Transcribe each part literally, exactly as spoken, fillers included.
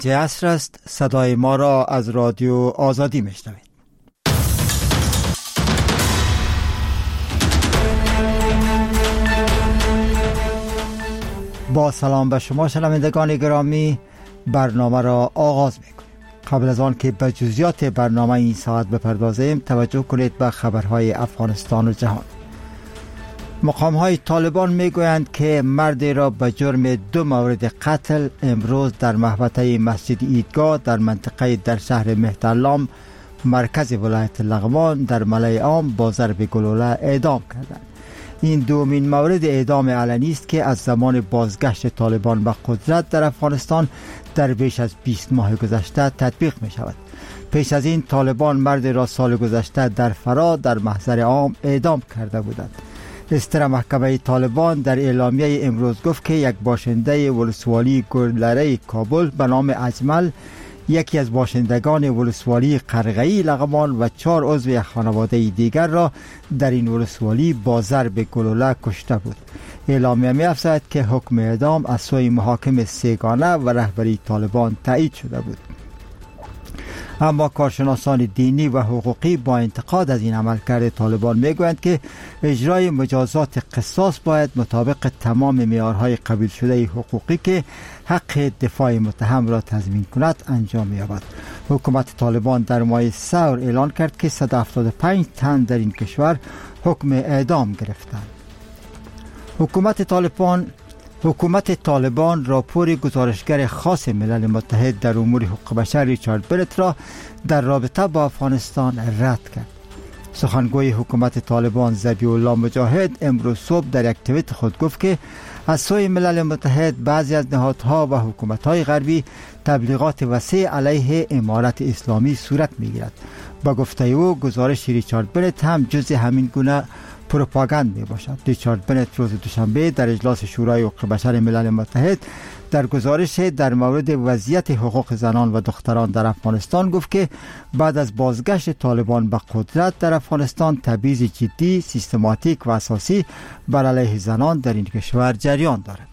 عصر است. صدای ما را از رادیو آزادی میشنوید. با سلام به شما شنوندگان گرامی، برنامه را آغاز میکنیم. قبل از آن که به جزئیات برنامه این ساعت بپردازیم، توجه کنید به خبرهای افغانستان و جهان. مقام‌های طالبان میگویند که مردی را به جرم دو مورد قتل امروز در محوطه مسجد ایدگاه در منطقه در شهر مهترلام مرکز ولایت لغمان در ملای عام با ضرب گلوله اعدام کردند. این دومین مورد اعدام علنی است که از زمان بازگشت طالبان به قدرت در افغانستان در بیش از بیست ماه گذشته تطبیق می شود. پیش از این طالبان مرد را سال گذشته در فرا در محضر عام اعدام کرده بودند. استر محکمه طالبان در اعلامیه امروز گفت که یک باشنده ولسوالی گلره کابل به نام اجمل، یکی از باشندگان ولسوالی قرغه‌ای لغمان و چهار عضو یک خانواده دیگر را در این ولسوالی با ضرب گلوله کشته بود. اعلامیه می‌افزاید که حکم اعدام از سوی محاکم سه‌گانه و رهبری طالبان تایید شده بود. اما کارشناسان دینی و حقوقی با انتقاد از این عملکرد طالبان میگویند که اجرای مجازات قصاص باید مطابق تمام معیارهای قبول شده حقوقی که حق دفاع متهم را تضمین کند انجام یابد. حکومت طالبان در ماه ثور اعلان کرد که صد و هفتاد و پنج تن در این کشور حکم اعدام گرفتند. حکومت طالبان حکومت طالبان راپور گزارشگر خاص ملل متحد در امور حقوق بشر ریچارد برت را در رابطه با افغانستان رد کرد. سخنگوی حکومت طالبان ذبیح الله مجاهد امروز صبح در یک توییت خود گفت که از سوی ملل متحد بعضی از نهادها و حکومت‌های غربی تبلیغات وسیع علیه امارت اسلامی صورت می‌گیرد. با گفته او گزارش ریچارد برت هم جزء همین گونه پروپاگاند می باشد. ریچارد برت روز دوشنبه در اجلاس شورای حقوق بشر ملل متحد در گزارش در مورد وضعیت حقوق زنان و دختران در افغانستان گفت که بعد از بازگشت طالبان به قدرت در افغانستان تبعیض جدی، سیستماتیک و اساسی بر علیه زنان در این کشور جریان دارد.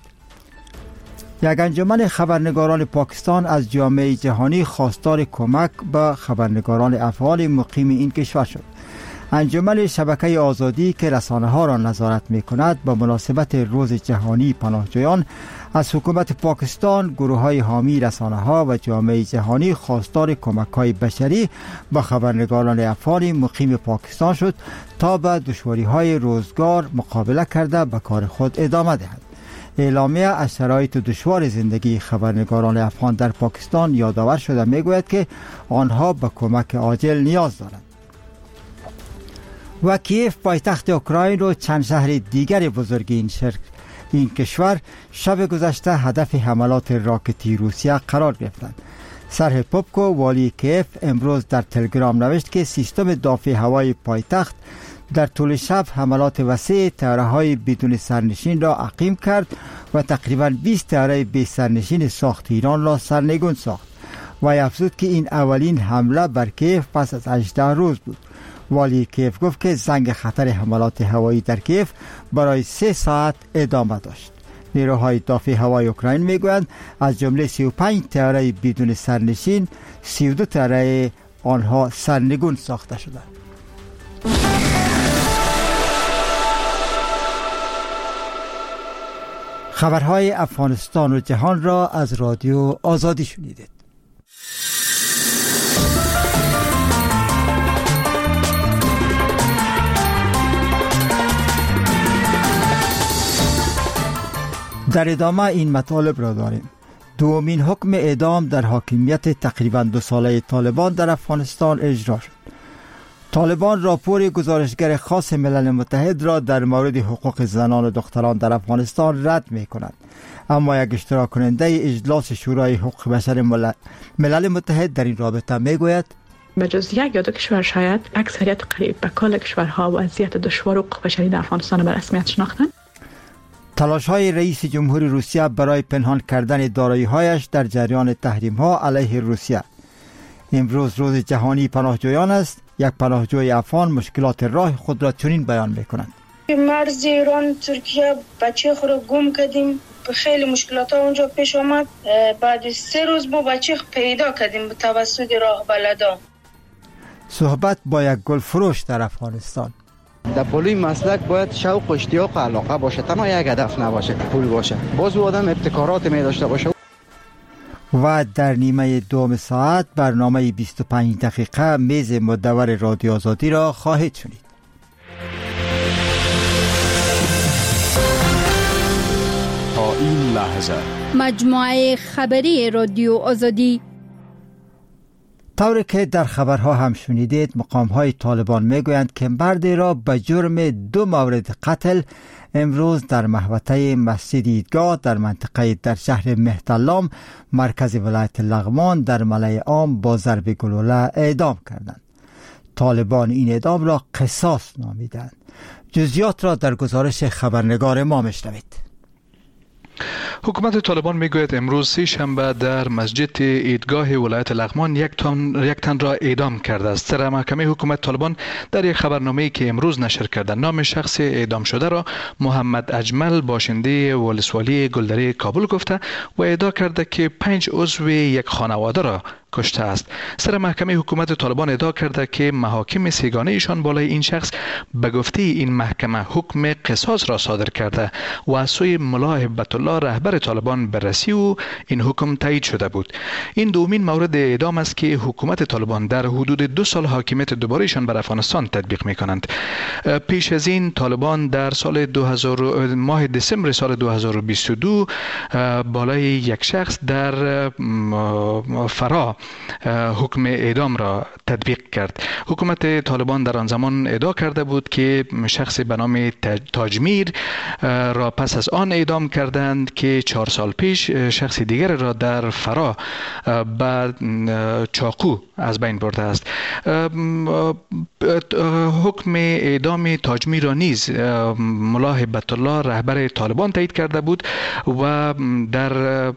یک انجمن خبرنگاران پاکستان از جامعه جهانی خواستار کمک به خبرنگاران افغان مقیم این کشور شد. انجمن شبکه آزادی که رسانه ها را نظارت می کند به مناسبت روز جهانی پناهجویان از حکومت پاکستان، گروه های حامی رسانه ها و جامعه جهانی خواستار کمک های بشری به خبرنگاران افغان مقیم پاکستان شد تا به دشواری های روزگار مقابله کرده به کار خود ادامه دهند. اعلامیه از شرایط دشوار زندگی خبرنگاران افغان در پاکستان یادآور شده می گوید که آنها به کمک عاجل نیاز دارند. و کیف پایتخت اوکراین و چند شهر دیگر بزرگ این شرق این کشور شب گذشته هدف حملات راکتی روسیه قرار گرفتند. سرح پوپکو والی کیف امروز در تلگرام نوشت که سیستم دافع هوایی پایتخت در طول شب حملات وسیع طیاره‌های بدون سرنشین را عقیم کرد و تقریباً بیست طیاره بی سرنشین ساخت ایران را سرنگون ساخت و افزود که این اولین حمله بر کیف پس از هجده روز بود. والی کیف گفت که زنگ خطر حملات هوایی در کیف برای سه ساعت ادامه داشت. نیروهای دفاع هوایی اوکراین میگویند از جمله سی و پنج طیاره بدون سرنشین، سی و دو طیاره آنها سرنگون ساخته شدند. خبرهای افغانستان و جهان را از رادیو آزادی شنیدید. در ادامه این مطالب را داریم. دومین حکم اعدام در حاکمیت تقریباً دو ساله طالبان در افغانستان اجرا شد. طالبان راپور گزارشگر خاص ملل متحد را در مورد حقوق زنان و دختران در افغانستان رد می کند. اما یک اشتراک کننده اجلاس شورای حقوق بشر ملل متحد در این رابطه می گوید به جز یک یا دو کشور شاید اکثریت قریب به کل کشورها وضعیت دشوار حقوق بشری در افغانستان به رسمیت شناختند. تلاش های رئیس جمهوری روسیه برای پنهان کردن دارایی هایش در جریان تحریم ها علیه روسیه. امروز روز جهانی پناهجویان است. یک پناهجوی افغان مشکلات راه خود را چنین بیان می‌کند: مرز ایران ترکیه بچه خود را گم کردیم، خیلی مشکلات ها اونجا پیش آمد. بعد سه روز با بچه پیدا کردیم به توسط راه بلدا. صحبت با یک گل فروش در افغانستان. در پولوی مسلک باید شوق و اشتیاق و علاقه باشه، تنها یک هدف نباشه که پول باشه. باز او آدم ابتکارات می داشته باشه. و در نیمه دوم ساعت برنامه بیست و پنج دقیقه میز مدور رادیو آزادی را خواهید شنید. تا این لحظه مجموعه خبری رادیو آزادی. طوری که در خبرها هم شنیدید، مقام‌های طالبان میگویند که مردی را به جرم دو مورد قتل امروز در محوطه مسجد عیدگاه در منطقه در شهر مهدالام مرکز ولایت لغمان در ملأ عام با ضرب گلوله اعدام کردند. طالبان این اعدام را قصاص نامیدند. جزئیات را در گزارش خبرنگار ما میشنوید. حکومت طالبان میگوید امروز سه شنبه در مسجد عیدگاه ولایت لغمان یک تن یک تن را اعدام کرده است. سر محکمه حکومت طالبان در یک خبرنامه‌ای که امروز نشر کرده نام شخص اعدام شده را محمد اجمل باشنده ولسوالی گلدره کابل گفته و ادعا کرده که پنج عضو یک خانواده را کشته است. سر محکمه حکومت طالبان ادعا کرده که محاکم سگانه ایشان بالای این شخص به گفته این محکمه حکم قصاص را صادر کرده و از سوی ملا هبت الله رهبر طالبان بررسی و این حکم تایید شده بود. این دومین مورد اعدام است که حکومت طالبان در حدود دو سال حاکمیت دوباره ایشان بر افغانستان تطبیق می کنند. پیش از این طالبان در سال دو هزار ماه دسامبر سال دو هزار و بیست و دو بالای یک شخص در فرا حکم اعدام را تطبیق کرد. حکومت طالبان در آن زمان ادعا کرده بود که شخص به نام تاجمیر را پس از آن اعدام کردند که چهار سال پیش شخص دیگر را در فرا به چاقو از بین برده است. حکم اعدام تاجمیر را نیز ملا هبت الله رهبر طالبان تایید کرده بود و در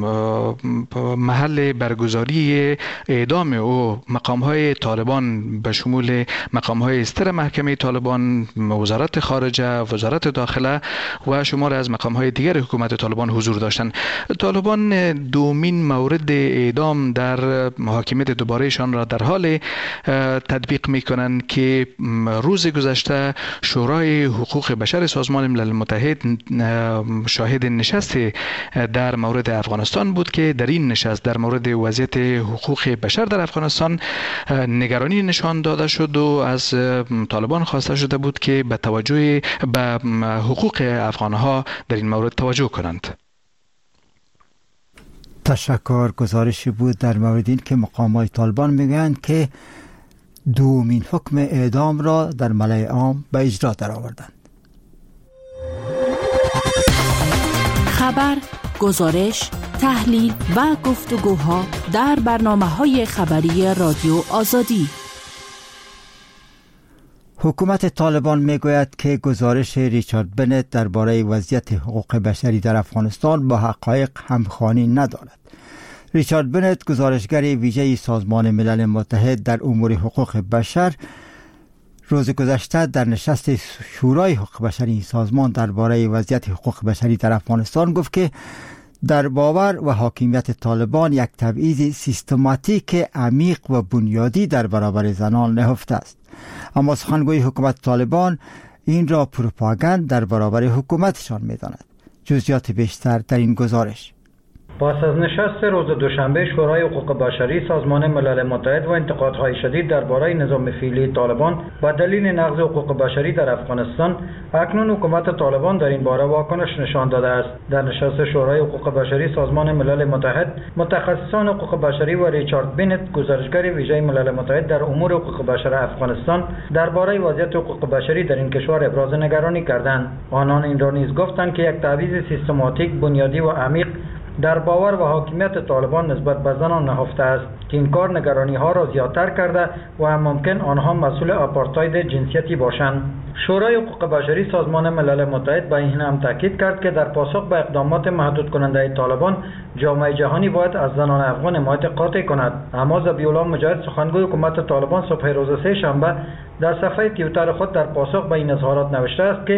محل برگزاری اعدام او مقام‌های طالبان به شمول مقام‌های استر محکمه طالبان، وزارت خارجه، وزارت داخله و شمار از مقام‌های دیگر حکومت طالبان حضور داشتند. طالبان دومین مورد اعدام در حاکمیت دوبارهشان را در حال تطبیق می‌کنند که روز گذشته شورای حقوق بشر سازمان ملل متحد شاهد نشست در مورد افغانستان بود که در این نشست در مورد وضعیت حقوق بشر در افغانستان نگرانی نشان داده شد و از طالبان خواسته شده بود که به توجه به حقوق افغانها در این مورد توجه کنند. تشکر. گزارشی بود در مورد این که مقامات طالبان میگویند که دومین حکم اعدام را در ملأ عام به اجرا درآوردند. خبر، گزارش، تحلیل و گفتگوها در برنامه‌های خبری رادیو آزادی. حکومت طالبان میگوید که گزارش ریچارد بنت درباره وضعیت حقوق بشری در افغانستان با حقایق همخوانی ندارد. ریچارد بنت، گزارشگر ویژه سازمان ملل متحد در امور حقوق بشر، روز گذشته در نشست شورای حقوق بشری سازمان درباره وضعیت حقوق بشری در افغانستان گفت که در باور و حاکمیت طالبان یک تبعیض سیستماتیک عمیق و بنیادی در برابر زنان نهفته است. اما سخنگوی حکومت طالبان این را پروپاگاند در برابر حکومتشان می‌داند. جزئیات بیشتر در این گزارش. پس از نشست روز دوشنبه شورای حقوق بشری سازمان ملل متحد و انتقادهای شدید درباره نظام فعلی طالبان با دلیل نقض حقوق بشری در افغانستان، اکنون حکومت طالبان در این باره واکنش نشان داده است. در نشست شورای حقوق بشری سازمان ملل متحد، متخصصان حقوق بشری و ریچارد بنت، گزارشگر ویژه ملل متحد در امور حقوق بشر افغانستان، درباره وضعیت حقوق بشری در این کشور ابراز نگرانی کردند. آنان این را نیز گفتند که یک تبعیض سیستماتیک، بنیادی و عمیق در باور و حاکمیت طالبان نسبت به زنان نهفته است که این کار نگرانی ها را زیادتر کرده و هم ممکن آنها مسئول آپارتاید جنسیتی باشند. شورای حقوق بشری سازمان ملل متحد به این هم تاکید کرد که در پاسخ به اقدامات محدود کننده طالبان، جامعه جهانی باید از زنان افغان حمایت قاطع کند. اما ذبیح الله مجاهد، سخنگوی حکومت طالبان، صبح روز سه شنبه در صفحه توییتر خود در پاسخ به این اظهارات نوشته است که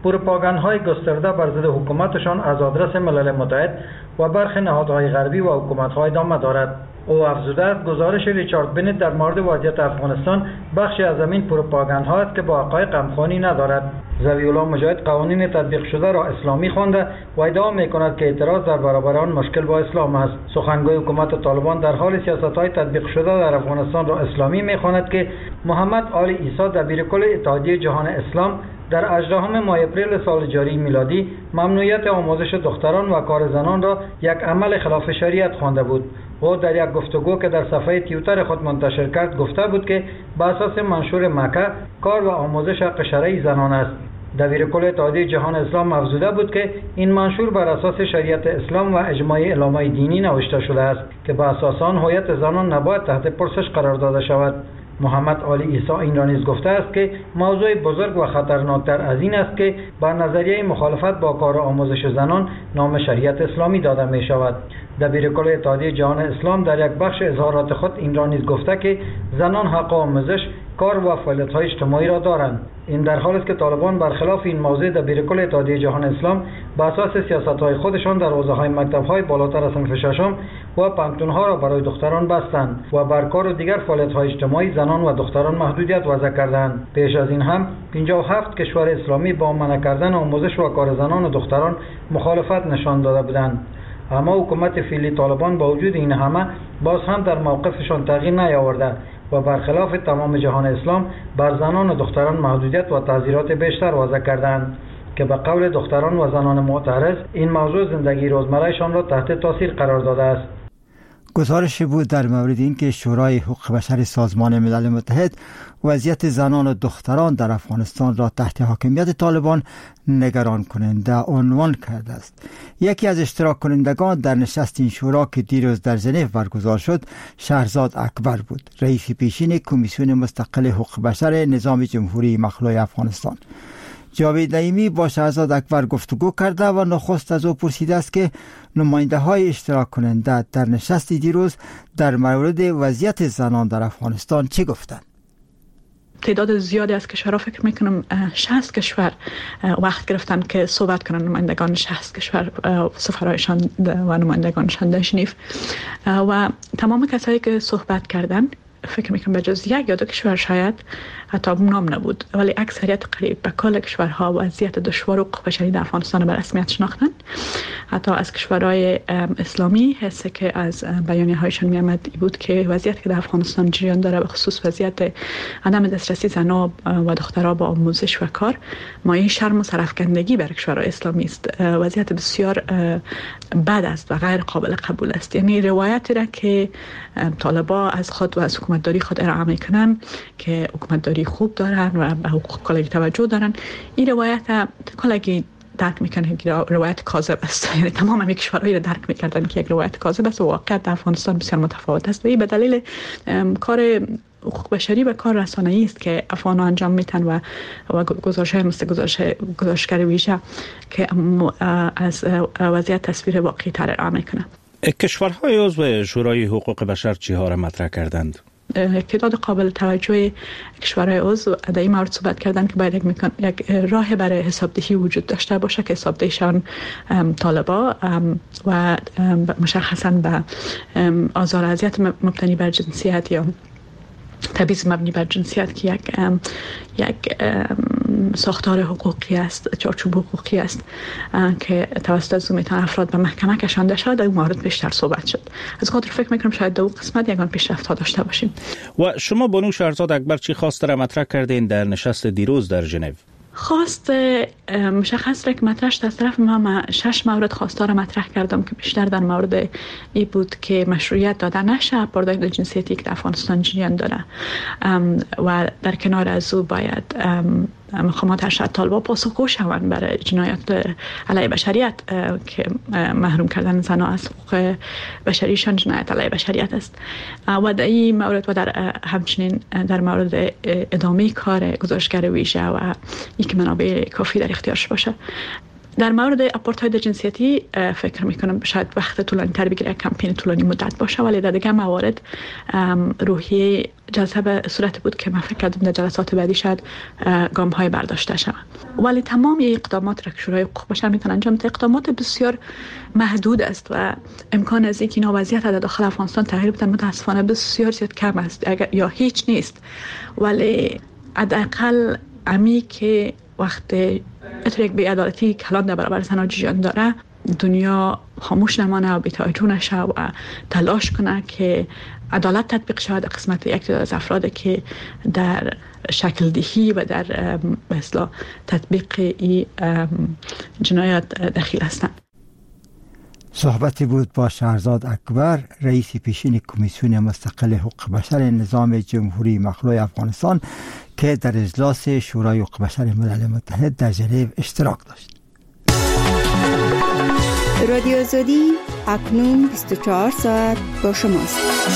پروپاگاندهای گسترده بر ضد حکومتشان از آدرس ملل متحد و برخی نهادهای غربی و حکومت‌ها ادامه دارد. او افزوده است گزارش ریچارد بنت در مورد وضعیت افغانستان بخشی از همین پروپاگاندها است که با حقایق همخوانی ندارد. ضوی الله مجاهد قوانین تطبیق شده را اسلامی خوانده و ادعا می‌کند که اعتراض در برابر آن مشکل با اسلام است. سخنگوی حکومت طالبان در حال سیاست‌های تطبیق شده در افغانستان را اسلامی می‌خواند که محمد علی عیسی دبیرکل اتحادیه جهان اسلام در هجدهم ماه اپریل سال جاری میلادی ممنوعیت آموزش دختران و کار زنان را یک عمل خلاف شریعت خوانده بود. او در یک گفتگو که در صفحه توییتر خود منتشر کرد گفته بود که به اساس منشور مکه کار و آموزش حق شرعی زنان است. دبیرکل اتحادیه جهان اسلام افزوده بود که این منشور بر اساس شریعت اسلام و اجماع علمای دینی نوشته شده است که به اساس آن هویت زنان نباید تحت پرسش قرار داده شود. محمد علی عیسی این را نیز گفته است که موضوع بزرگ و خطرناکتر از این است که با نظریه مخالفت با کار آموزش زنان نام شریعت اسلامی داده می شود. دبیرکل اتحادیه جهان اسلام در یک بخش اظهارات خود این را نیز گفته که زنان حق آموزش، کار و فعالیت‌های اجتماعی را دارند. این در حالی است که طالبان برخلاف این موضوع دبیرکل اتحادیه جهان اسلام به اساس سیاست‌های خودشان در حوزه‌های مکتب‌های بالاتر از صنف ششم و پانتون‌ها را برای دختران بستند و بر کار و دیگر فعالیت‌های اجتماعی زنان و دختران محدودیت وضع کردند. پیش از این هم پنجاه و هفت کشور اسلامی با منع کردن آموزش و کار زنان و دختران مخالفت نشان داده بودند. اما حکومت فعلی طالبان با وجود این همه باز هم در موقفشان تغییر نیاورده و برخلاف تمام جهان اسلام بر زنان و دختران محدودیت و تعزیرات بیشتر وضع کردند که به قول دختران و زنان معترض این موضوع زندگی روزمرهشان را تحت تاثیر قرار داده است. گزارش بود در مورد اینکه شورای حقوق بشر سازمان ملل متحد وضعیت زنان و دختران در افغانستان را تحت حاکمیت طالبان نگران کننده عنوان کرده است. یکی از اشتراک کنندگان در نشست این شورا که دیروز در ژنو برگزار شد شهرزاد اکبر بود، رئیس پیشین کمیسیون مستقل حقوق بشر نظام جمهوری مخلوع افغانستان. جاوید نعیمی با شهرزاد اکبر گفتگو کرده و نخست از او پرسیده است که نماینده های اشتراک کننده در نشست دیروز در مورد وضعیت زنان در افغانستان چه گفتند. تعداد زیادی از کشورها فکر میکنم شصت کشور وقت گرفتن که صحبت کنن، نمایندگان شصت کشور سفرایشان و نمایندگانشان در ژنو و تمام کسایی که صحبت کردن فکر میکنم به جز یک یا دو کشور شاید حتی نام نبود، ولی اکثریت قریب به کل کشورها وضعیت دشوار و حقوق بشری در افغانستان به رسمیت شناختن. حتی از کشورهای اسلامی حسی که از بیانیه هایشان میامد بود که وضعیت که در افغانستان جریان داره به خصوص وضعیت عدم دسترسی زنان و دخترها با آموزش و کار مایه شرم و سرافکندگی برای کشورهای اسلامی است. وضعیت بسیار بد است و غیر قابل قبول است. یعنی روایتی را که طالبا از خود و از حکومتداری خود ارائه میکنن که حکومتداری خوب دارن و به حقوق کالایی توجه دارن، این روایت کالایی درک میکنه که روایت کاذب است. یعنی تمام همه کشورهایی را درک میکردن که یک روایت کاذب است و واقعیت در افغانستان بسیار متفاوت است و این به دلیل کار حقوق بشری و کار رسانه‌ای است که افغان‌ها انجام میتن و و گزارش‌های مثل گزارش گزارشگر ویژه که از وضعیت تصویر واقعی تر ارائه میکنه. کشورهای عضو شورای حقوق بشر چی‌ها را مطرح کردند؟ تعداد قابل توجه کشورهای عضو در این مورد صحبت کردن که باید یک, یک راه برای حسابدهی وجود داشته باشه که حسابدهیشان طالبا و مشخصاً به آزار و اذیت مبتنی بر جنسیت یا تبعیض مبنی بر جنسیت که یک یک ساختار حقوقی است، چارچوب حقوقی است که توسط از میتون افراد به محکمه کشانده شد. در این مورد بیشتر صحبت شد. از خاطر فکر میکنم شاید دو قسمت یگان پیشرفت داشته باشیم. و شما بانو شهرزاد اکبر چی خواست را مطرح کردین در نشست دیروز در ژنو؟ خواست مشخص را که مطرحش از طرف ما, ما شش مورد خواسته را مطرح کردم که بیشتر در مورد ای بود که مشروعیت داده نشه پرداخت جنسیتی که در افغانستان جریان داره و در کنار از او باید مقامات ارشد طالبا پاسخگو شوند برای جنایات علیه بشریت که محروم کردن زنان از حقوق بشریشان جنایت علیه بشریت است و در این مورد و در همچنین در مورد ادامه کار گزارشگر ویژه و یک منابع کافی در اختیارش باشه. در مورد آپارتاید جنسیتی فکر میکنم شاید وقت طولانی تر بگیره، کمپین طولانی مدت باشه، ولی در دیگه موارد روحیه جلسه به صورت بود که من فکر کردم در جلسات بعدی شاید گام های برداشته شود. ولی تمام این اقدامات را که شورای حقوق بشر میتونه انجام بده اقدامات بسیار محدود است و امکان از اینکه این وضعیت در داخل افغانستان تغییر بده متاسفانه بسیار زیاد کم است، اگر یا هیچ نیست. ولی حداقل امی که وقت اتر یک بی‌عدالتی کلان در برابر زنان جریان داره، دنیا خاموش نمانه و بی‌توجه نشه و تلاش کنه که عدالت تطبیق شود قسمت یک تعداد از افراد که در شکل دهی و در مثلا تطبیق این جنایات دخیل هستند. صحبتی بود با شهرزاد اکبر، رئیس پیشین کمیسیون مستقل حقوق بشر نظام جمهوری مخلوع افغانستان که در اجلاس شورای حقوق بشر ملل متحد در ژنو اشتراک داشت. رادیو آزادی اکنون بیست و چهار ساعت با شماست.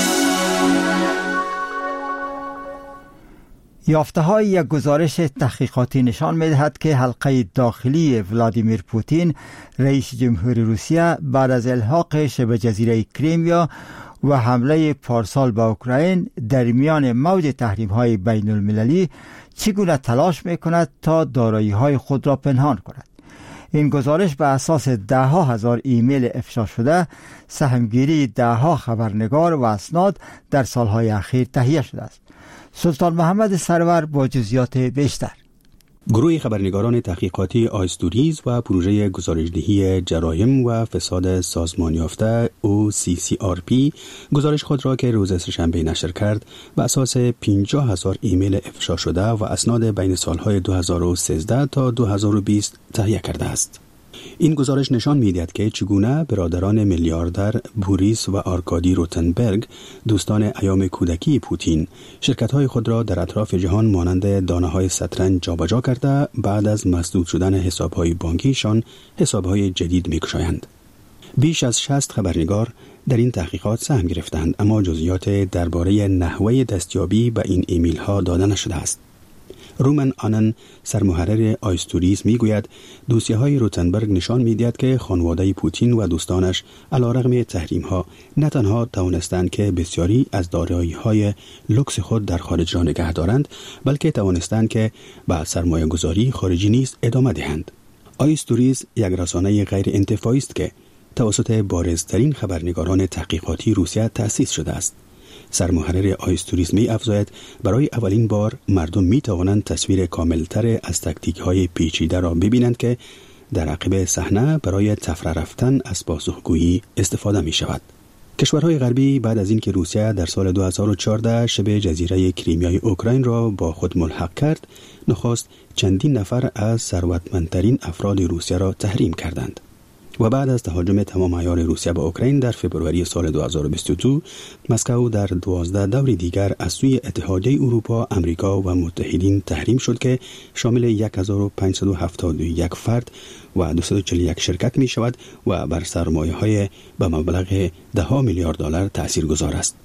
یافته های یک گزارش تحقیقاتی نشان می‌دهد که حلقه داخلی ولادیمیر پوتین رئیس جمهوری روسیه بعد از الحاق شبه جزیره کریمیا و حمله پارسال به اوکراین در میان موج تحریم‌های بین المللی چگونه تلاش می‌کند تا دارایی‌های خود را پنهان کند. این گزارش به اساس ده ها هزار ایمیل افشا شده، سهمگیری ده ها خبرنگار و اسناد در سالهای اخیر تهیه شده است. سلطان محمد سرور با جزئیات بیشتر. گروه خبرنگاران تحقیقاتی آیستوریز و پروژه گزارشدهی جرایم و فساد سازمان یافته او سی سی آر پی گزارش خود را که روز سه‌شنبه نشر کرد بر اساس پنجاه هزار ایمیل افشا شده و اسناد بین سالهای دو هزار و سیزده تا دو هزار و بیست تهیه کرده است. این گزارش نشان می‌دهد که چگونه برادران میلیاردر بوریس و آرکادی روتنبرگ، دوستان ایام کودکی پوتین، شرکت‌های خود را در اطراف جهان مانند دانه‌های شطرنج جابجا کرده بعد از مسدود شدن حساب‌های بانکیشان حساب‌های جدید می‌گشایند. بیش از شصت خبرنگار در این تحقیقات سهم گرفتند، اما جزئیات درباره نحوه دستیابی به این ایمیل‌ها داده نشده است. رومن آنن سرمحرر آیستوریز میگوید دوسیه‌های روتنبرگ نشان می‌دهد که خانواده پوتین و دوستانش علیرغم تحریم‌ها نه تنها توانستند که بسیاری از دارایی‌های لوکس خود در خارج را نگه دارند، بلکه توانستند که به سرمایه‌گذاری خارجی نیز ادامه دهند. آیستوریز یک رسانه غیر انتفاعی است که توسط بارزترین خبرنگاران تحقیقاتی روسیه تأسیس شده است. سرمحرر آیستوریز می افزاید برای اولین بار مردم می توانند تصویر کاملتر از تاکتیک های پیچیده را ببینند که در عقب صحنه برای تفره رفتن از پاسخگویی استفاده می شود. کشورهای غربی بعد از اینکه روسیه در سال دو هزار و چهارده شبه جزیره کریمیای اوکراین را با خود ملحق کرد، نخست چندین نفر از ثروتمندترین افراد روسیه را تحریم کردند. و بعد از تهاجم تمام عیار روسیه به اوکراین در فوریه سال دو هزار و بیست و دو، مسکو در دوازده دور دیگر از سوی اتحادیه اروپا، امریکا و متحدین تحریم شد که شامل هزار و پانصد و هفتاد و یک فرد و دویست و چهل و یک شرکت می شود و بر سرمایه‌های به مبلغ ده میلیارد دلار تاثیرگذار است.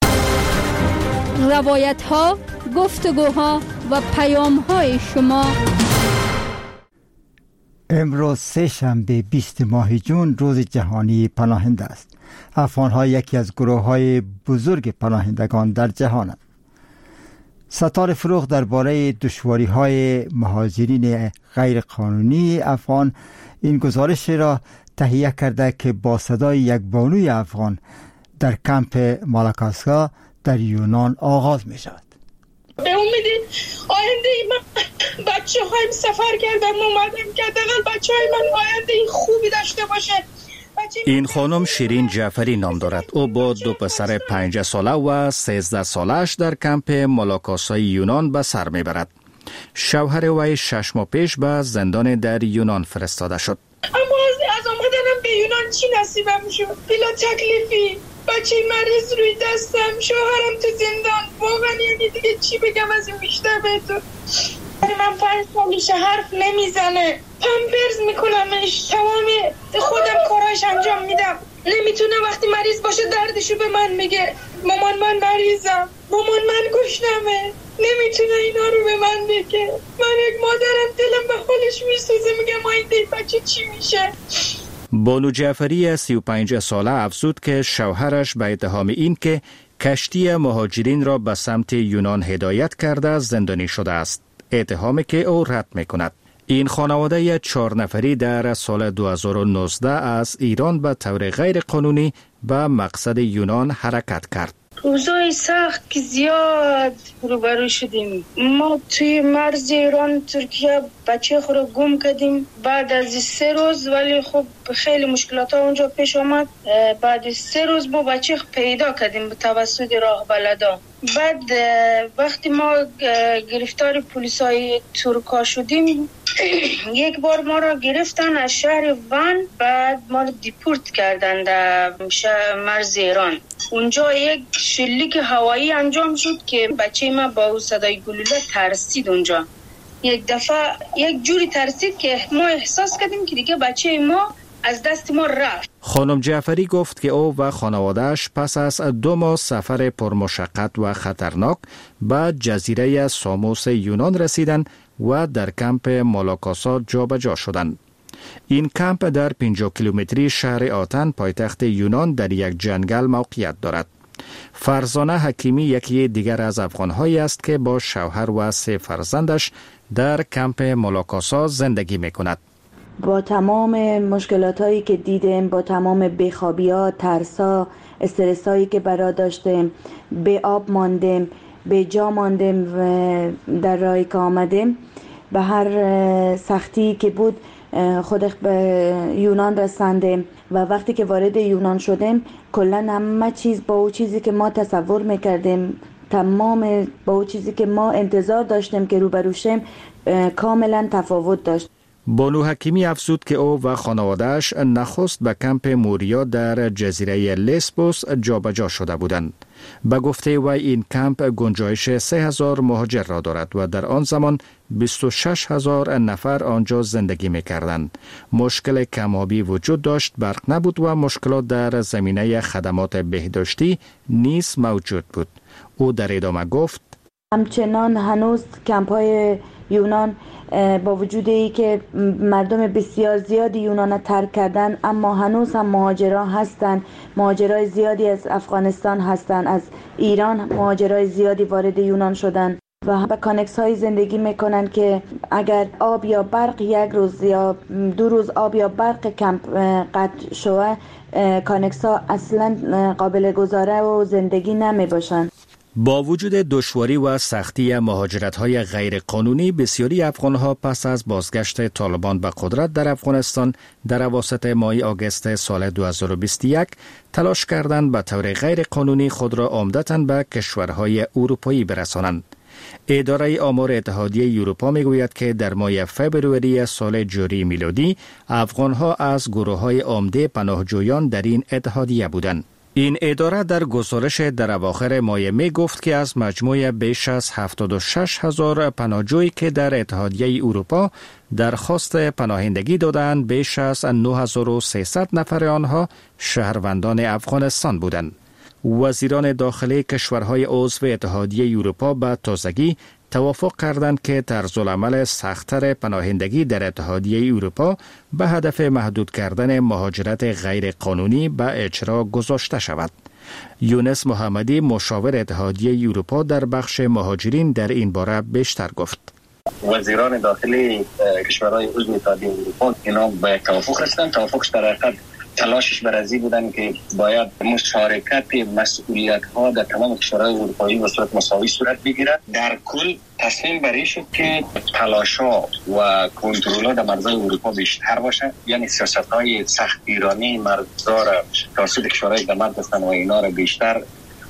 روایت‌ها، گفتگوها و پیام‌های شما. امروز سه شنبه بیست ماه جون روز جهانی پناهنده است. افغان‌ها یکی از گروه‌های بزرگ پناهندگان در جهانند. ستار فروغ درباره دشواری‌های مهاجرین غیر قانونی افغان این گزارش را تهیه کرده که با صدای یک بانوی افغان در کمپ مالاکاسکا در یونان آغاز می شود. به امید آینده من بچه هایم سفر کردم اومدم که دقیقا بچه های من آینده خوبی داشته باشه. این خانم شیرین جعفری نام دارد. او با دو پسر پنج ساله و سیزده سالش در کمپ مالاکاسای یونان به سر میبرد. شوهر وی شش ماه پیش به زندان در یونان فرستاده شد. اما از آمدنم به یونان چی نصیبم شد؟ بلا تکلیفی، بچه مریض روی دستم، شوهرم تو زندان. واقعا یعنی دیگه چی بگم از این بیشتر بهتون؟ من پنج سالشه حرف نمیزنه، پمپرز میکنمش، تمام خودم کاراش انجام میدم. نمیتونه وقتی مریض باشه دردشو به من میگه. مامان من مریضم، مامان من گشنمه، نمیتونه اینا رو به من بگه. من یک مادرم دلم به حالش میسوزه، میگه ما این دی بچه چی میشه. بانو جعفری سی و پنج ساله افزود که شوهرش به اتهام این که کشتی مهاجرین را به سمت یونان هدایت کرده زندانی شده است، اتهامی که او رد میکند. این خانواده چهار نفری در سال دو هزار و نوزده از ایران به طور غیر قانونی به مقصد یونان حرکت کرد. روزای سخت که زیاد روبرو شدیم. ما توی مرز ایران ترکیه بچه خود رو گم کردیم بعد از سه روز، ولی خب خیلی مشکلات ها اونجا پیش آمد. بعد از سه روز ما بچه پیدا کردیم به توسط راه بلدا. بعد وقتی ما گرفتار پلیسای ترکا شدیم یک بار ما را گرفتن از شهر ون، بعد ما را دیپورت کردن در مرز ایران. اونجا یک شلیک هوایی انجام شد که بچه ما با صدای گلوله ترسید. اونجا یک دفعه یک جوری ترسید که ما احساس کردیم که دیگه بچه ما از دست ما رفت. خانم جعفری گفت که او و خانواده‌اش پس از دو ماه سفر پرمشقت و خطرناک به جزیره ساموس یونان رسیدند و در کمپ مالاکاسا جابجا شدند. این کمپ در پنجاه کیلومتری شهر آتن پایتخت یونان در یک جنگل موقعیت دارد. فرزانه حکیمی یکی دیگر از افغان‌هایی است که با شوهر و سه فرزندش در کمپ مالاکاسا زندگی می‌کند. با تمام مشکلات هایی که دیدیم، با تمام بیخوابی‌ها، ترس‌ها، استرس‌هایی که برا داشتیم، به آب ماندیم، به جا ماندیم و در راهی که آمدیم، به هر سختی که بود خود به یونان رساندیم و وقتی که وارد یونان شدیم کلا همه چیز با اون چیزی که ما تصور میکردیم، تمام با اون چیزی که ما انتظار داشتیم که روبروشیم کاملا تفاوت داشت. بانو حکیمی افزود که او و خانواده‌اش نخست به کمپ موریا در جزیره لسبوس جابجا شده بودند. به گفته وی این کمپ گنجایش سه هزار مهاجر را دارد و در آن زمان بیست و شش هزار نفر آنجا زندگی می‌کردند. مشکل کم‌آبی وجود داشت، برق نبود و مشکلات در زمینه خدمات بهداشتی نیز موجود بود. او در ادامه گفت همچنان هنوز کمپ‌های یونان با وجود ای که مردم بسیار زیادی یونان ترک کردن، اما هنوز هم مهاجران هستن. مهاجرای زیادی از افغانستان هستن، از ایران مهاجرای زیادی وارد یونان شدن و به کانکس های زندگی میکنن که اگر آب یا برق یک روز یا دو روز آب یا برق کمپ قطع شوه، کانکس ها اصلا قابل گزاره و زندگی نمی باشن. با وجود دشواری و سختی مهاجرت‌های غیرقانونی، بسیاری افغان‌ها پس از بازگشت طالبان به قدرت در افغانستان در اواسط ماه آگوست سال دو هزار و بیست و یک تلاش کردند به طور غیرقانونی خود را عمدتاً به کشورهای اروپایی برسانند. اداره آمار اتحادیه اروپا میگوید که در ماه فوریه سال جاری میلادی افغان‌ها از گروه‌های عمده پناهجویان در این اتحادیه بودند. این اداره در گزارش در اواخر ماه می گفت که از مجموع بیش از هفتاد و شش هزار پناهجویی که در اتحادیه اروپا درخواست پناهندگی دادند، بیش از نه هزار و سیصد نفر آنها شهروندان افغانستان بودند. وزیران داخلی کشورهای عضو اتحادیه اروپا به تازگی توافق کردند که طرزالعمل سخت‌تر پناهندگی در اتحادیه اروپا به هدف محدود کردن مهاجرت غیر قانونی به اجرا گذاشته شود. یونس محمدی مشاور اتحادیه اروپا در بخش مهاجرین در این باره بیشتر گفت. وزیران داخلی کشورهای عضو اتحادیه اروپا اینا به توافق رسیدن. توافقش در حقیقت تلاشش بر ازی بودن که باید مشارکت مسئولیت ها در تمام کشورهای اروپایی به صورت مساوی صورت بگیرد. در کل تصمیم بر این شد که تلاش ها و کنترل ها در مرزهای اروپا بیشتر باشه، یعنی سیاست های سختگیرانه مرزها را توسط کشورهای در مرز هستند و اینا را بیشتر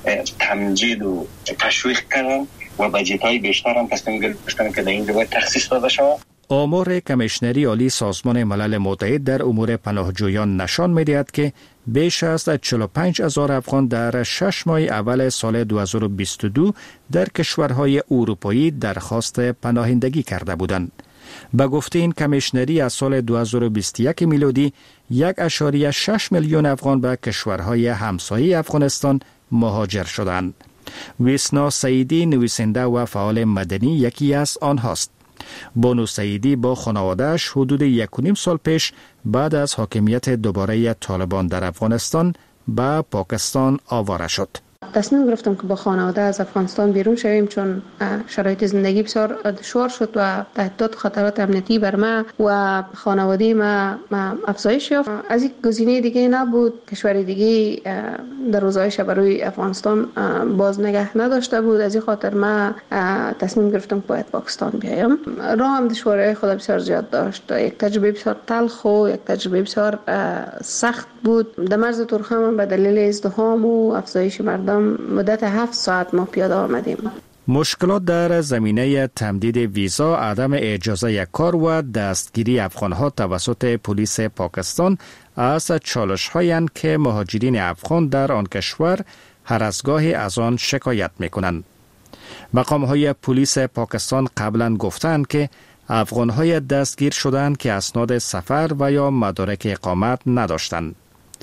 تمجید و تشویق کردن و بجت های بیشتر هم تصمیم گرفتن که در این باید تخصیص داده شود. آمار کمیشنری عالی سازمان ملل متحد در امور پناهجویان نشان می‌دهد که بیش از چهل و پنج هزار افغان در شش ماه اول سال دو هزار و بیست و دو در کشورهای اروپایی درخواست پناهندگی کرده بودند. به گفته این کمیشنری از سال دو هزار و بیست و یک میلادی یک اشاریه شش میلیون افغان به کشورهای همسایه افغانستان مهاجر شدند. ویسنا سعیدی نویسنده و فعال مدنی یکی از آنهاست. بانو سعیدی با خانواده‌اش حدود یک و نیم سال پیش بعد از حاکمیت دوباره طالبان در افغانستان به پاکستان آواره شد. تصمیم گرفتم که با خانواده از افغانستان بیرون شویم چون شرایط زندگی بسیار دشوار شد و تهدید خطرات امنیتی بر ما و خانواده ما, ما افزایش یافت. از یک گزینه دیگه نبود، کشور دیگه در روزهای شب روی افغانستان باز نگه نداشته بود. از این خاطر ما تصمیم گرفتم که باید پاکستان بیایم. راه هم دشواری خود بسیار زیاد داشت، یک تجربه بسیار تلخ و یک تجربه بسیار سخت بود. در مرز تورخم به دلیل ازدحام و افزایش مردم مدت هفت ساعت ما پیاده آمدیم. مشکلات در زمینه تمدید ویزا، عدم اجازه کار و دستگیری افغانها توسط پلیس پاکستان از چالش‌هایند که مهاجرین افغان در آن کشور هر از گاهی از آن شکایت می‌کنند. مقام‌های پلیس پاکستان قبلا گفتند که افغان‌های دستگیر شدند که اسناد سفر و یا مدارک اقامت نداشتند.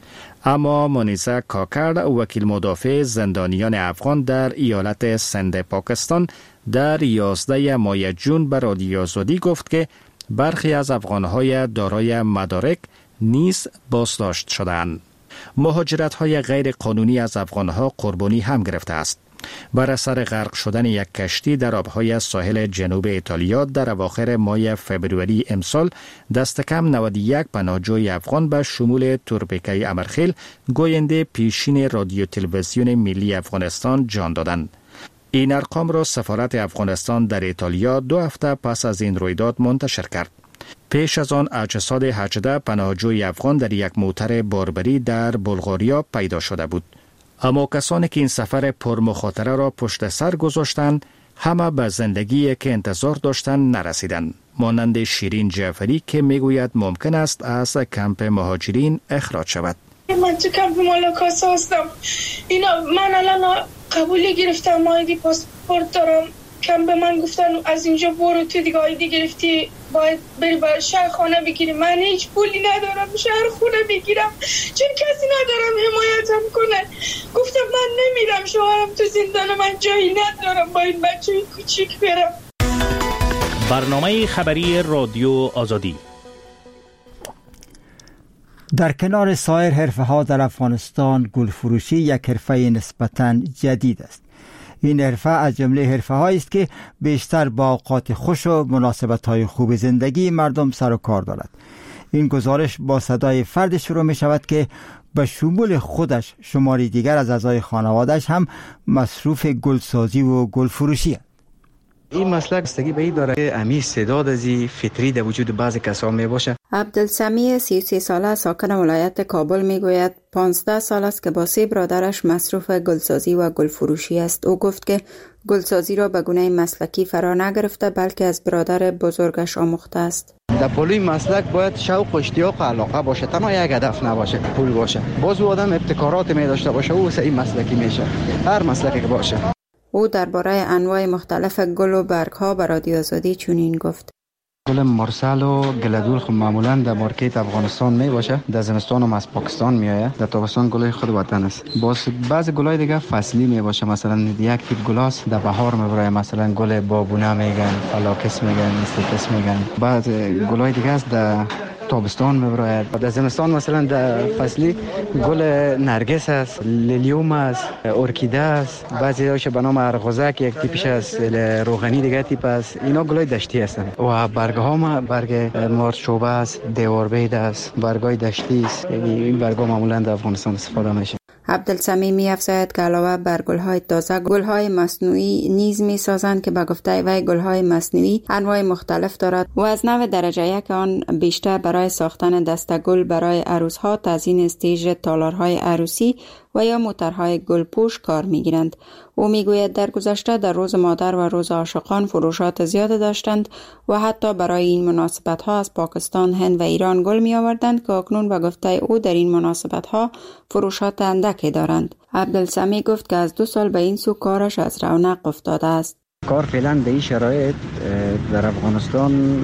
اما منیزه کاکر، وکیل مدافع زندانیان افغان در ایالت سند پاکستان، در یازده ماه جون به رادیو آزادی گفت که برخی از افغانهای دارای مدارک نیز بازداشت شدند. مهاجرت‌های غیر قانونی از افغانها قربانی هم گرفته است. بر اثر غرق شدن یک کشتی در آبهای ساحل جنوب ایتالیا در اواخر ماه فبروری امسال، دست کم نود و یک پناهجوی افغان به شمول تورپیکه امرخیل، گوینده پیشین رادیو تلویزیون ملی افغانستان جان دادند. این ارقام را سفارت افغانستان در ایتالیا دو هفته پس از این رویداد منتشر کرد. پیش از آن اجساد هجده پناهجوی افغان در یک موتر باربری در بلغاریا پیدا شده بود. اما کسانی که این سفر پرمخاطره را پشت سر گذاشتند، همه به زندگی که انتظار داشتند نرسیدند. مانند شیرین جعفری که میگوید ممکن است از کمپ مهاجرین اخراج شود. من تو کمپ مالاکاسا هستم. اینا من الان قبولی گرفتم، آیدی پاسپورت دارم. کم به من گفتن از اینجا برو، تو دیگه آیدی گرفتی باید بری بر شهر خانه بگیری. من هیچ پولی ندارم شهر خونه بگیرم چون کسی ندارم حمایتم کنه. گفتم من نمیرم، شوهرم تو زندان، من جایی ندارم با این بچه کوچیک برم. برنامه خبری رادیو آزادی. در کنار سایر حرفه‌ها در افغانستان، گلفروشی یک حرفه نسبتاً جدید است. این حرفه از جمله حرفه‌هایی است که بیشتر با اوقات خوش و مناسبت‌های خوب زندگی مردم سر و کار دارد. این گزارش با صدای فرد شروع می شود که به شمول خودش شماری دیگر از اعضای خانواده‌اش هم مصروف گلسازی و گلفروشی است. این مسلک بستگی به این داره که امی استعداد ازی فطری در وجود بعضی کسان می باشه. عبدالسمی سی و سه ساله ساکن ولایت کابل می گوید پانزده سال است که با سه برادرش مصروف گلسازی و گلفروشی است. او گفت که گلسازی را به گونه مسلکی فرا نگرفته بلکه از برادر بزرگش آموخته است. در پولوی مسلک باید شوق و اشتیاق و علاقه باشه، تنها یک هدف نباشه، پول باشه. باز آدم ابتکارات می داشته باشه، او این مسلکی میشه، هر مسلکی که باشه. او درباره انواع مختلف گل و برگ‌ها به رادیو آزادی چنین گفت: گل مارسل و گلدول خب معمولا در مارکت افغانستان می باشه، در زمستان هم از پاکستان می آید، در تابستان گلای خود وطن است. باز بعضی گلای دیگه فصلی می باشه، مثلا یک تیپ گلاس در بهار می برای، مثلا گل بابونه میگن، فلاکس میگن، استیکس میگن. بعض گلای دیگه است در تابستان میبراید. در زمستان مثلا در فصلی گل نرگس است، لیلیوم است، ارکیده است، بعضی هاش به نام ارغوزک یک تیپش است، روغنی دیگه تیپ است. اینا گلای دشتی هستند. و برگ ها ما برگ مارچوبه است، دیواربید است، برگای دشتی است. این برگ ها معمولا در افغانستان استفاده میشه. عبدالسمی می افزاید که علاوه بر گل‌های تازه، گل‌های مصنوعی نیز می سازند که به گفته وی گل‌های مصنوعی انواع مختلف دارد و از نوع درجه یک آن بیشتر برای ساختن دسته‌گل برای عروس‌ها، تزیین استیج تالارهای عروسی و یا موترهای گلپوش کار می‌گیرند. او می‌گوید در گذشته در روز مادر و روز عاشقان فروشات زیاد داشتند و حتی برای این مناسبت‌ها از پاکستان، هند و ایران گل می‌آوردند که اکنون به گفته او در این مناسبت‌ها فروشات اندکی دارند. عبدالسمی گفت که از دو سال به این سو کارش از رونق افتاده است. کار فعلا به این شرایط در افغانستان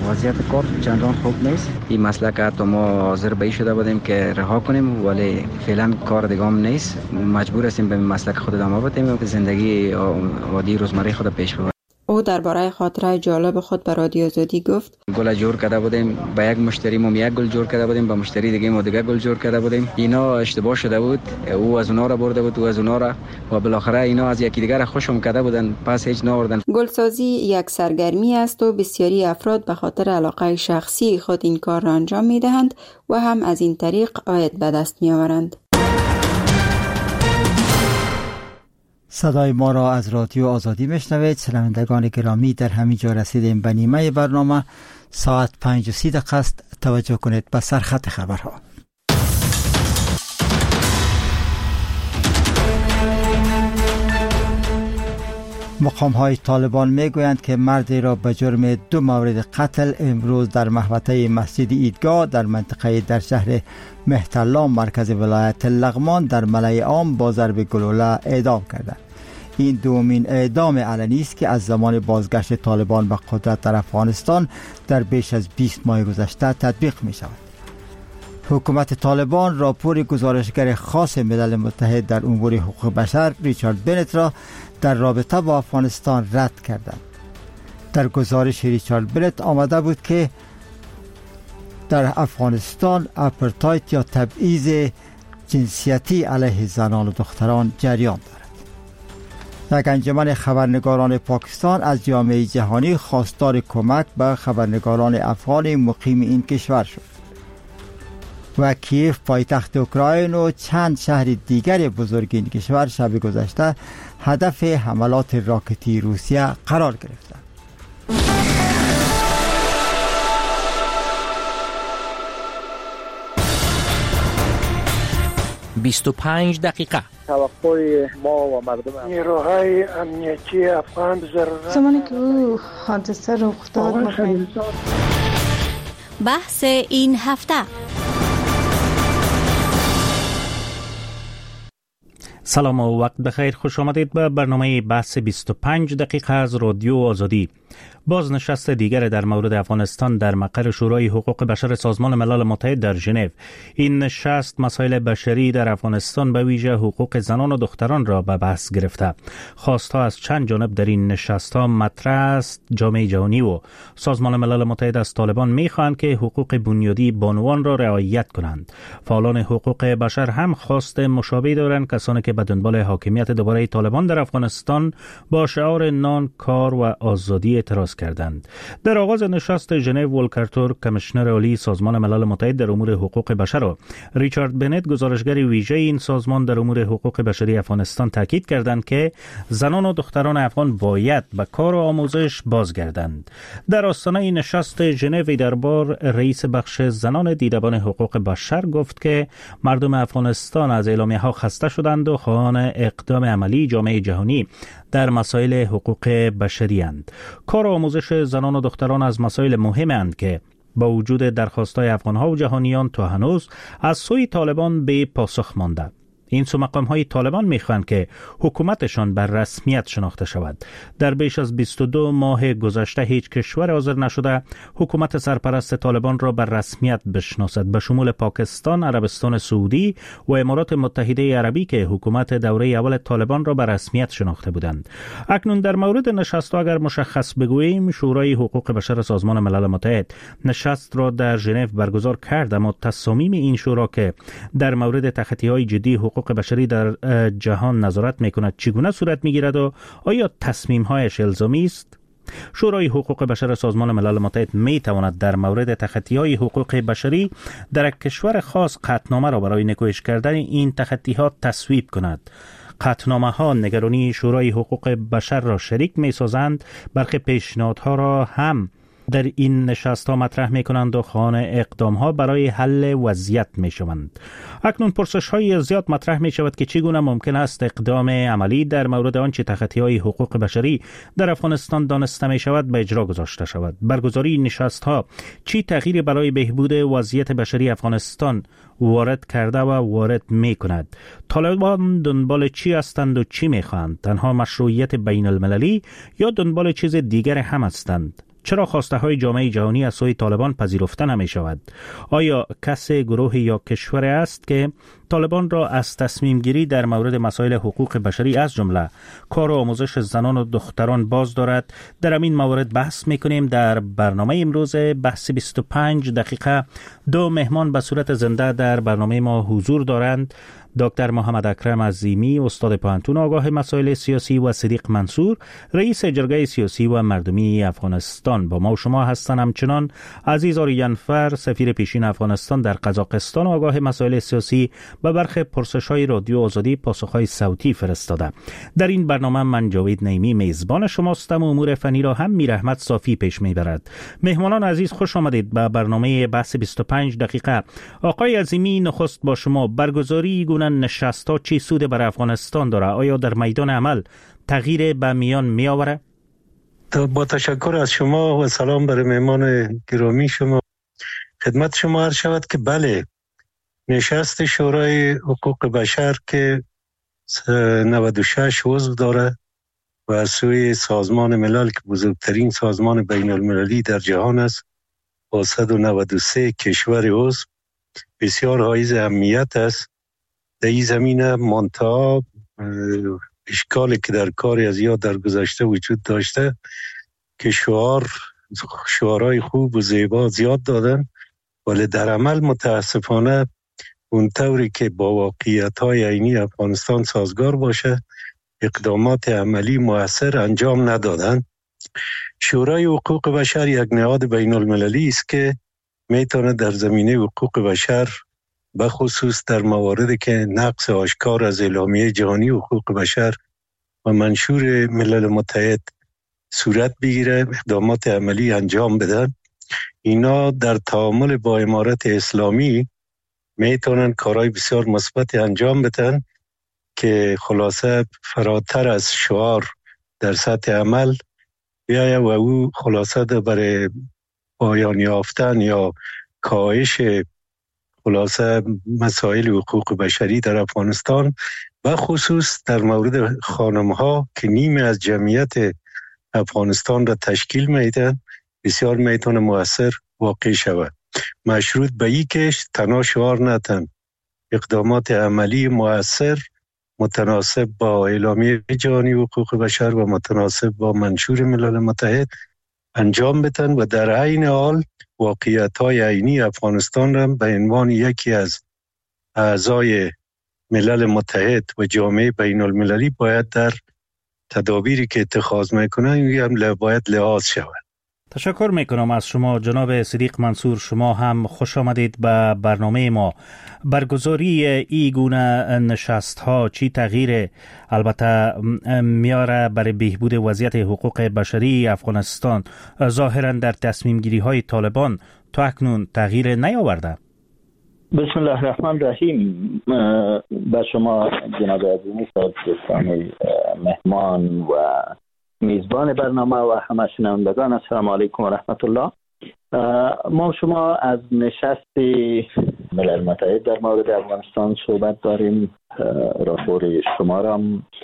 وضعیت کار چندان خوب نیست. این مسئله که حتی ما حاضر به این شده بودیم که رها کنیم، ولی فعلا کار دیگه هم نیست. مجبور هستیم به مسلک خود ادامه بدیم و زندگی عادی روزمره خود پیش ببریم. او درباره خاطره جالب خود به رادیو آزادی گفت: گل جور کرده بودیم، با یک مشتری ما یک گل جور کرده بودیم، با مشتری دیگه ما دیگه گل جور کرده بودیم. اینا اشتباه شده بود، او از اونا را برده بود، او از اونا را، و بالاخره اینا از یکی دیگه را خوشم کرده بودن، پس هیچ ناوردن. گلسازی یک سرگرمی است و بسیاری افراد به خاطر علاقه شخصی خود این کار را انجام میدهند و هم از این طریق عاید به دست میآورند. صدای ما را از رادیو آزادی میشنوید. شنوندگان گرامی، در همین جا رسیدیم به نیمه برنامه. ساعت پنج و سی دقیقه است. توجه کنید به سرخط خبرها. مقام های طالبان میگویند که مردی را به جرم دو مورد قتل امروز در محوطه مسجد ایدگاه در منطقه در شهر مهترلام مرکز ولایت لغمان در ملأ عام با ضرب گلوله اعدام کردند. این دومین اعدام علنی است که از زمان بازگشت طالبان به قدرت در افغانستان در بیش از بیست ماه گذشته تطبیق می شود. حکومت طالبان راپور گزارشگر خاص ملل متحد در امور حقوق بشر ریچارد بنت را در رابطه با افغانستان رد کردند. در گزارش ریچارد بنت آمده بود که در افغانستان اپارتاید یا تبعیض جنسیتی علیه زنان و دختران جریان دارد. یک انجمن خبرنگاران پاکستان از جامعه جهانی خواستار کمک به خبرنگاران افغان مقیم این کشور شد. و کیف پایتخت اوکراین و چند شهر دیگر بزرگ این کشور شب گذشته هدف حملات راکتی روسیه قرار گرفتند. بیست و پنج دقیقه. توقع ما و مردم نیروهای امنیتی افغان ضرورت زمانی که او حادثه رخ داد بحث این هفته. سلام و وقت بخیر، خوش آمدید به برنامه بحث بیست و پنج دقیقه از رادیو آزادی. بازنشست دیگر در مورد افغانستان در مقر شورای حقوق بشر سازمان ملل متحد در ژنو. این نشست مسائل بشری در افغانستان به ویژه حقوق زنان و دختران را به بحث گرفته. خواستها از چند جانب در این نشست‌ها مطرح است. جامعه جهانی و سازمان ملل متحد از طالبان می‌خواهند که حقوق بنیادی بانوان را رعایت کنند. فعالان حقوق بشر هم خواست مشابه دارند، کسانی که به دنبال حاکمیت دوباره طالبان در افغانستان با شعار نان، کار و آزادی اعتراض کردند. در آغاز نشست ژنو، ولکر تورک، کمیشنر عالی سازمان ملل متحد در امور حقوق بشر و ریچارد بنت، گزارشگر ویژه این سازمان در امور حقوق بشری افغانستان، تاکید کردند که زنان و دختران افغان باید به کار و آموزش بازگردند. در آستانه نشست ژنو دربار، رئیس بخش زنان دیدبان حقوق بشر گفت که مردم افغانستان از اعلامیه‌ها خسته شدند و خواهان اقدام عملی جامعه جهانی در مسائل حقوق بشری اند. کار و آموزش زنان و دختران از مسائل مهمند که با وجود درخواست‌های افغان‌ها و جهانیان تا هنوز از سوی طالبان به پاسخ مانده. این سو مقام‌های طالبان می‌خواهند که حکومتشان بر رسمیت شناخته شود. در بیش از بیست و دو ماه گذشته هیچ کشور حاضر نشده حکومت سرپرست طالبان را بر رسمیت بشناسد، به شمول پاکستان، عربستان سعودی و امارات متحده عربی که حکومت دوره اول طالبان را بر رسمیت شناخته بودند. اکنون در مورد نشست اگر مشخص بگوییم، شورای حقوق بشر سازمان ملل متحد نشست را در ژنو برگزار کرد، اما تصامیم این شورا که در مورد تخطی‌های جدی حقوق بشری در جهان نظارت میکند چگونه صورت میگیرد و آیا تصمیم‌هایش الزامی است؟ شورای حقوق بشر سازمان ملل متحد می تواند در مورد تخطی‌های حقوق بشری در یک کشور خاص قطعنامه را برای نکوهش کردن این تخطی‌ها تصویب کند. قطعنامه‌ها نگرانی شورای حقوق بشر را شریک می‌سازند. برخی پیشنهادها را هم در این نشست ها مطرح می کنند و خواهان اقدام ها برای حل وضعیت می شوند. اکنون پرسش های زیاد مطرح می شود که چگونه ممکن است اقدام عملی در مورد آنچه تخطی های حقوق بشری در افغانستان دانسته می شود به اجرا گذاشته شود. برگزاری نشست ها چی تغییری برای بهبود وضعیت بشری افغانستان وارد کرده و وارد می کند؟ طالبان دنبال چی هستند و چی می خواهند؟ تنها مشروعیت بین المللی یا دنبال چیز دیگر هم هستند؟ چرا خواسته های جامعه جهانی از سوی طالبان پذیرفته نمی شود؟ آیا کسی، گروه یا کشور است که طالبان را از تصمیم گیری در مورد مسائل حقوق بشری از جمله کار و آموزش زنان و دختران باز دارد؟ در این مورد بحث میکنیم. در برنامه امروز بحث بیست و پنج دقیقه دو مهمان به صورت زنده در برنامه ما حضور دارند. دکتر محمد اکرم عظیمی، استاد پوهنتون آگاه مسائل سیاسی، و صدیق منصور، رئیس جرگه سیاسی و مردمی افغانستان با ما و شما هستند. همچنان عزیز آریانفر، سفیر پیشین افغانستان در قزاقستان آگاه مسائل سیاسی، به برخی پرسش‌های رادیو آزادی پاسخ‌های صوتی فرستاده. در این برنامه من جاوید نعیمی میزبان شماستم و امور فنی را هم میر احمد صافی پیش میبرد. مهمانان عزیز خوش آمدید به برنامه بحث بیست و پنج دقیقه. آقای عظیمی، نخست با شما، برگزاری گونه نشست‌ها چی سود بر افغانستان داره؟ آیا در میدان عمل تغییر به میان می آوره؟ با تشکر از شما و سلام برای مهمان گرامی شما. خدمت شما عرض شود که بله، نشست شورای حقوق بشر که نود و شش عضو داره و از سوی سازمان ملل که بزرگترین سازمان بین المللی در جهان است با صد و نود و سه کشور عضو، بسیار حائز اهمیت است. در این زمینه منتها اشکالی که در کاری از یاد در گذشته وجود داشته که شعار شعارهای خوب و زیبا زیاد دادن، ولی در عمل متاسفانه اون طوری که با واقعیت‌های عینی افغانستان سازگار باشه اقدامات عملی مؤثر انجام ندادن. شورای حقوق بشر یک نهاد بین المللی است که میتونه در زمینه حقوق بشر به خصوص در مواردی که نقض آشکار از اعلامیه جهانی حقوق بشر و منشور ملل متحد صورت بگیره، اقدامات عملی انجام بدن. اینا در تعامل با امارت اسلامی میتونن کارهای بسیار مثبت انجام بدن که خلاصه فراتر از شعار در سطح عمل بیایه و او خلاصه ده برای پایان یافتن یا کاهش خلاصه مسائل حقوق بشری در افغانستان و خصوص در مورد خانم‌ها که نیمه از جمعیت افغانستان را تشکیل میدن بسیار میتونه مؤثر واقع شود. مشروط به این که تنها شعار نتن، اقدامات عملی مؤثر متناسب با اعلامیه جهانی حقوق بشر و متناسب با منشور ملل متحد انجام بدن و در عین حال واقعیت‌های عینی افغانستان را به عنوان یکی از اعضای ملل متحد و جامعه بین المللی باید در تدابیری که اتخاذ میکنن هم باید لحاظ شود. تشکر میکنم از شما جناب صدیق منصور. شما هم خوش آمدید به برنامه ما. برگزاری ای گونه نشست ها چی تغییر البته میاره برای بهبود وضعیت حقوق بشری افغانستان؟ ظاهرا در تصمیم گیری های طالبان تا اکنون تغییر نیاورده. بسم الله الرحمن الرحیم. با شما جناب عظیمی دوستان مهمان و میزبان برنامه و همه شنوندگان السلام علیکم و رحمت الله. ما شما از نشست ملل متحد در مورد افغانستان صحبت داریم، راپور شما را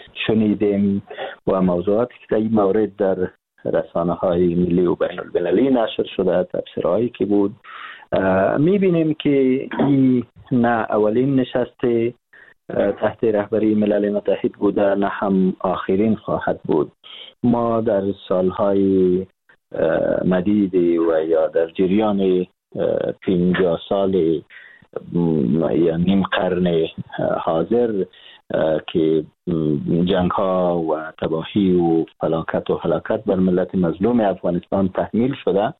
شنیدیم و موضوعاتی که در این مورد در رسانه های ملی و بین المللی نشر شده، تبصرهایی که بود. میبینیم که این نه اولین نشست تحت رهبری ملل متحد بوده، نه هم آخرین خواهد بود. ما در سالهای مدید و یا در جریان پنجاه سال یا نیم قرن حاضر که جنگ ها و تباهی و فلاکت و هلاکت بر ملت مظلوم افغانستان تحمیل شده،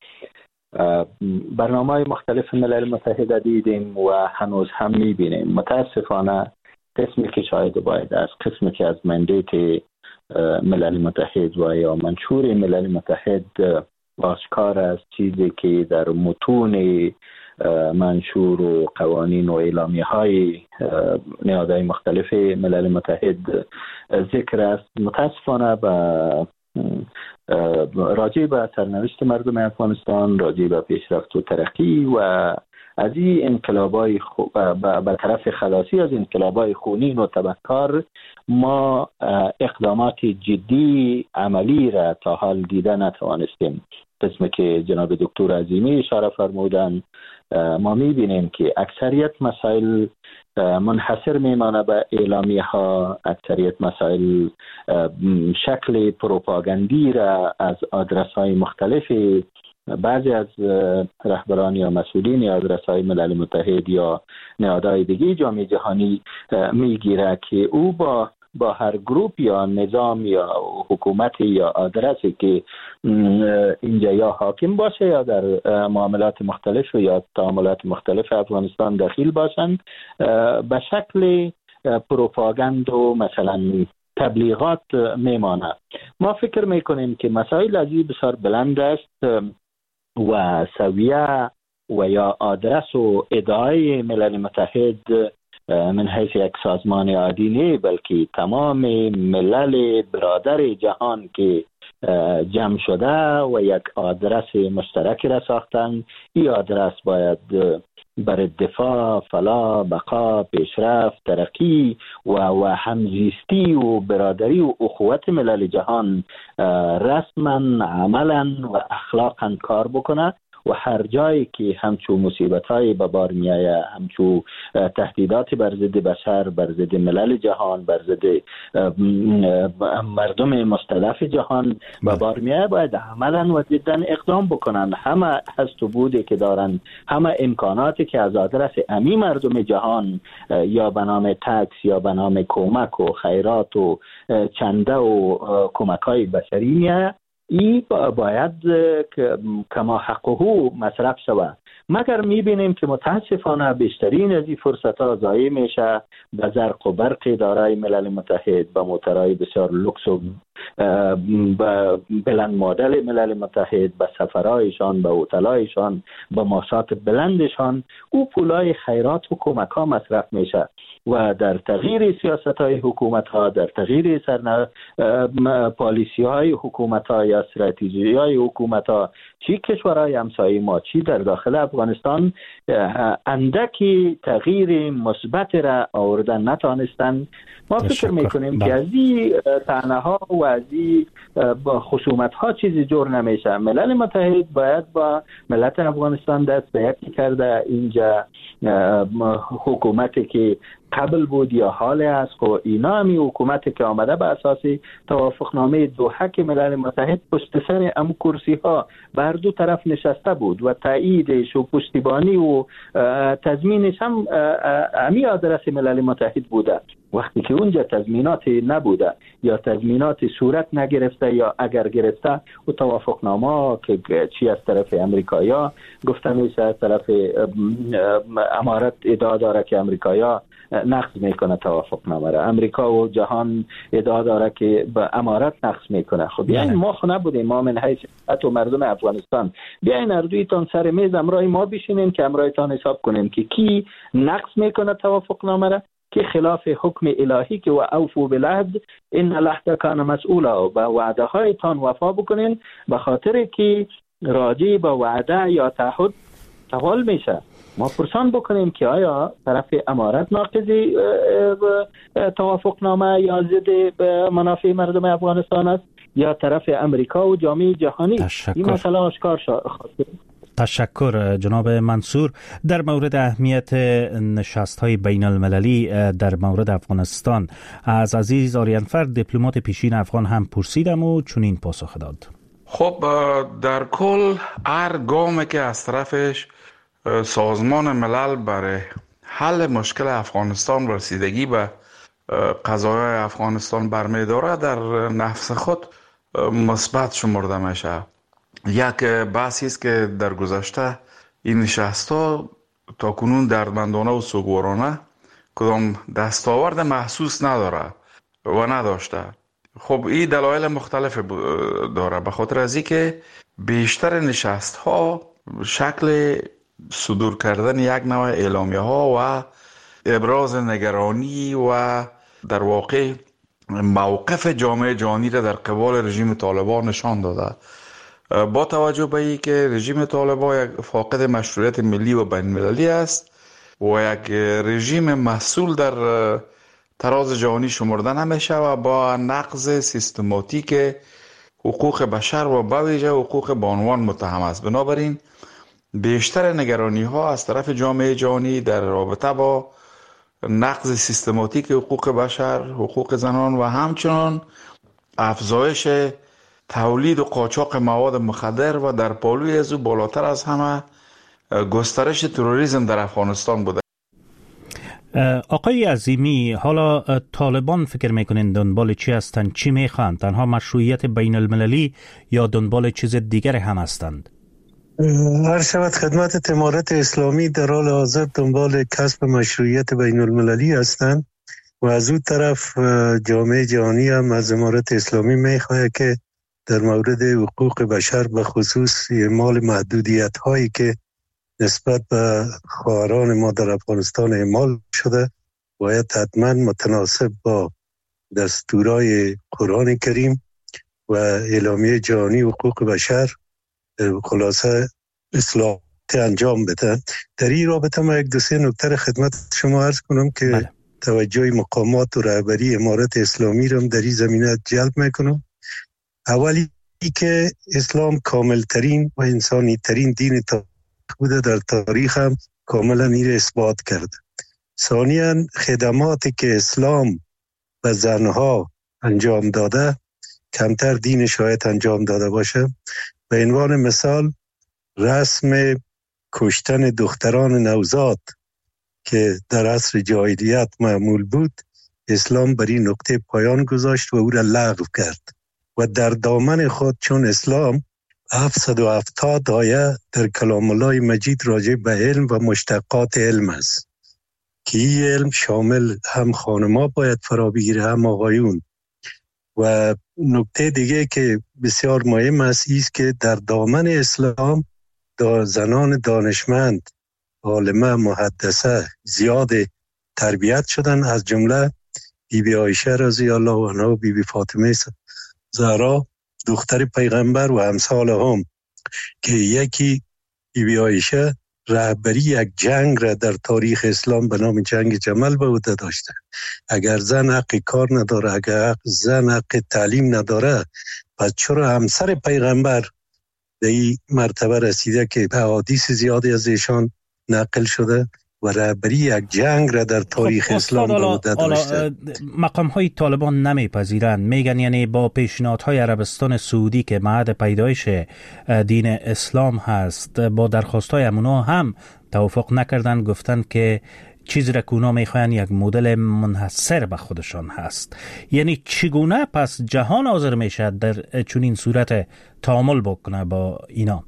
برنامه‌های مختلف ملل متحد دیدیم و هنوز هم می‌بینیم. متاسفانه قسمی که شاید باید است، قسمی که از مندیت ملل متحد و یا منشور ملل متحد آشکار است، چیزی که در متون منشور و قوانین و اعلامیه های نهادهای مختلف ملل متحد ذکر است، متاسفانه به راجع به سرنوشت مردم افغانستان، راجع به پیشرفت و ترقی و از این انقلابای خو... به طرف خلاصی از انقلابای خونین و تبهکار ما اقدامات جدی عملی را تا حال دیده نتوانستیم. قسمی که جناب دکتر عظیمی اشاره فرمودن، ما میبینیم که اکثریت مسائل منحصر میمانه به اعلامیه ها، اکثریت مسائل شکل پروپاگاندی را از آدرس های مختلفی بعضی از رهبران یا مسئولین یا آدرس های ملل متحد یا نهادهای دیگه جامعه جهانی میگیره که او با با هر گروپ یا نظام یا حکومت یا آدرسی که اینجا یا حاکم باشه یا در معاملات مختلف یا تعاملات مختلف افغانستان داخل باشند به شکل پروپاگاند و مثلا تبلیغات میمانه. ما فکر میکنیم که مسائل از این بسیار بلند است و سویه و یا آدرس و ادعای ملل متحد من حیث یک سازمان عادی نه، بلکه تمام ملل برادر جهان که جمع شده و یک آدرس مشترک را ساختن. این آدرس باید بر دفاع، فلاح، بقا، پیشرفت، ترقی و و همزیستی و برادری و اخوت ملل جهان رسما، عملا و اخلاقا کار بکنه و هر جایی که همچو مصیبت‌های به بار می‌آید، همچو تهدیدات بر ضد بشر، بر ضد ملل جهان، بر ضد مردم مستضعف جهان به بار می‌آید، باید عملاً و جداً اقدام بکنن. همه هست و بوده که دارن، همه امکاناتی که از آدرس امی مردم جهان یا به نام تکس یا به نام کمک و خیرات و چنده و کمک‌های بشری می‌آید، ای باید کما حقه مصرف شود. مگر میبینیم که متاسفانه بیشترین از این فرصت ها ضایع میشه به زرق و برق دارای ملل متحد، به موترهای بسیار لوکس و بلند مدل ملل متحد، به سفرهایشان، به هتل‌هایشان، به ماسات بلندشان، او پولای خیرات و کمک ها مصرف میشه و در تغییر سیاست های حکومت ها، در تغییر سرنا پالیسی های حکومت ها یا استراتژی های حکومت ها، چی کشورهای همسایه ما چی در داخل افغانستان اندکی تغییر مثبت را آوردن نتانستند. ما فکر میکنیم که از این طعنه ها و از این خصومت ها چیزی جور نمیشه. ملل متحد باید با ملت افغانستان دست به یکی کرده. اینجا حکومتی که قبل بود یا حال است و اینا همی حکومتی که آمده به اساس توافقنامه دوحه که ملل متحد پشت سر ام کرسی ها بر دو طرف نشسته بود و تاییدش و پشتیبانی و تضمینش هم امی آدرس ملل متحد بوده. وقتی که اونجا تضمیناتی نبوده یا تضمینات صورت نگرفته یا اگر گرفته و توافقنامه که چی از طرف امریکایا گفته میشه، از طرف امارت ادعا داره که امریکایا نقض میکنه توافقنامه را، امریکا و جهان ادعا داره که به امارت نقض میکنه. خب بیاین ما خو نبودیم، ما من حیث و مردم افغانستان بیاین اردویتان سر میز امرای ما بشینیم که امرایتان حساب کنیم که کی نقض میکنه توافقنامه را، که خلاف حکم الهی که و اوفو بالعهد ان العهد کان مسئولا، و وعده هایتان وفا بکنین به خاطر که راجع به وعده یا تعهد تحول میشه. ما پرسان بکنیم که آیا طرف امارت ناقضی توافقنامه یا ضد منافع مردم افغانستان است یا طرف امریکا و جامعه جهانی؟ این مسئله آشکار شد. تشکر جناب منصور. در مورد اهمیت نشست‌های بین المللی در مورد افغانستان از عزیز آریانفر دیپلمات پیشین افغان هم پرسیدم و چنین پاسخ داد. خب در کل هر گامی که از طرفش سازمان ملل برای حل مشکل افغانستان و رسیدگی به قضایای افغانستان برمی‌داره در نفس خود مثبت شمرده میشه. یک بحثی است که در گذشته این نشست‌ها تا کنون دردمندانه و سوگوارانه کدام دستاورد محسوس نداره و نداشته. خب این دلایل مختلف داره، به خاطر از اینکه بیشتر نشست‌ها شکل صدور کردن یک نوع اعلامیه ها و ابراز نگرانی و در واقع موقف جامعه جهانی را در قبال رژیم طالبان نشان داده. با توجه به این که رژیم طالبان یک فاقد مشروعیت ملی و بین المللی است و یک رژیم مسئول در تراز جهانی شمرده نمیشه و با نقض سیستماتیک حقوق بشر و به ویژه حقوق بانوان متهم است. بنابراین بیشتر نگرانی ها از طرف جامعه جهانی در رابطه با نقض سیستماتیک حقوق بشر، حقوق زنان و همچنان افزایش تولید و قاچاق مواد مخدر و در پالوی از او بالاتر از همه گسترش تروریسم در افغانستان بوده. آقای عظیمی، حالا طالبان فکر میکنین دنبال چی هستند؟ چی میخواند؟ تنها مشروعیت بین المللی یا دنبال چیز دیگر هم هستند؟ هر شود خدمت امارت اسلامی در حال حاضر دنبال کسب مشروعیت بین المللی هستند و از اون طرف جامعه جهانی هم از امارت اسلامی میخواهد که در مورد حقوق بشر به خصوص اعمال محدودیت هایی که نسبت به خواهران ما در افغانستان اعمال شده باید حتما متناسب با دستورای قرآن کریم و اعلامیه جهانی حقوق بشر خلاصه اصلاحات انجام بده. در این رابطه ما یک دو سه نکته خدمت شما عرض کنم که بله. توجه مقامات و رهبری امارت اسلامی را در این زمینه جلب میکنم. اولی که اسلام کامل ترین و انسانی ترین دین بوده، در تاریخ هم کاملا این اثبات کرده. ثانیاً خدماتی که اسلام به زنها انجام داده کمتر دین شاید انجام داده باشه. به عنوان مثال رسم کشتن دختران نوزاد که در عصر جاهلیت معمول بود، اسلام بر این نقطه پایان گذاشت و او را لغو کرد و در دامن خود چون اسلام هفتصد و هفتاد آیه در کلام الله مجید راجع به علم و مشتقات علم است که این علم شامل هم خانما باید فرا بگیره هم آقایون. و نکته دیگه که بسیار مهم است است که در دامن اسلام دا زنان دانشمند، عالمه، محدثه زیاد تربیت شدن، از جمله بی بی عایشه رضی الله عنها و بی بی فاطمه زهرا دختر پیغمبر و امثال هم که یکی بی بی عایشه رهبری یک جنگ را در تاریخ اسلام به نام جنگ جمل به عهده داشته. اگر زن حق کار نداره، اگر زن حق تعلیم نداره، پس چرا همسر پیغمبر به این مرتبه رسیده که احادیث زیادی از ایشان نقل شده و رهبری یک جنگ را در تاریخ خب اسلام به عهده داشته؟ مقام های طالبان نمیپذیرند، میگن یعنی با پیشنهادهای عربستان سعودی که معهد پیدایش دین اسلام هست با درخواست های امونا هم توافق نکردن، گفتن که چیزی را که اونا میخواین یک مدل منحصر به خودشان هست. یعنی چگونه پس جهان حاضر میشه در چنین صورت تعامل بکنه با اینا؟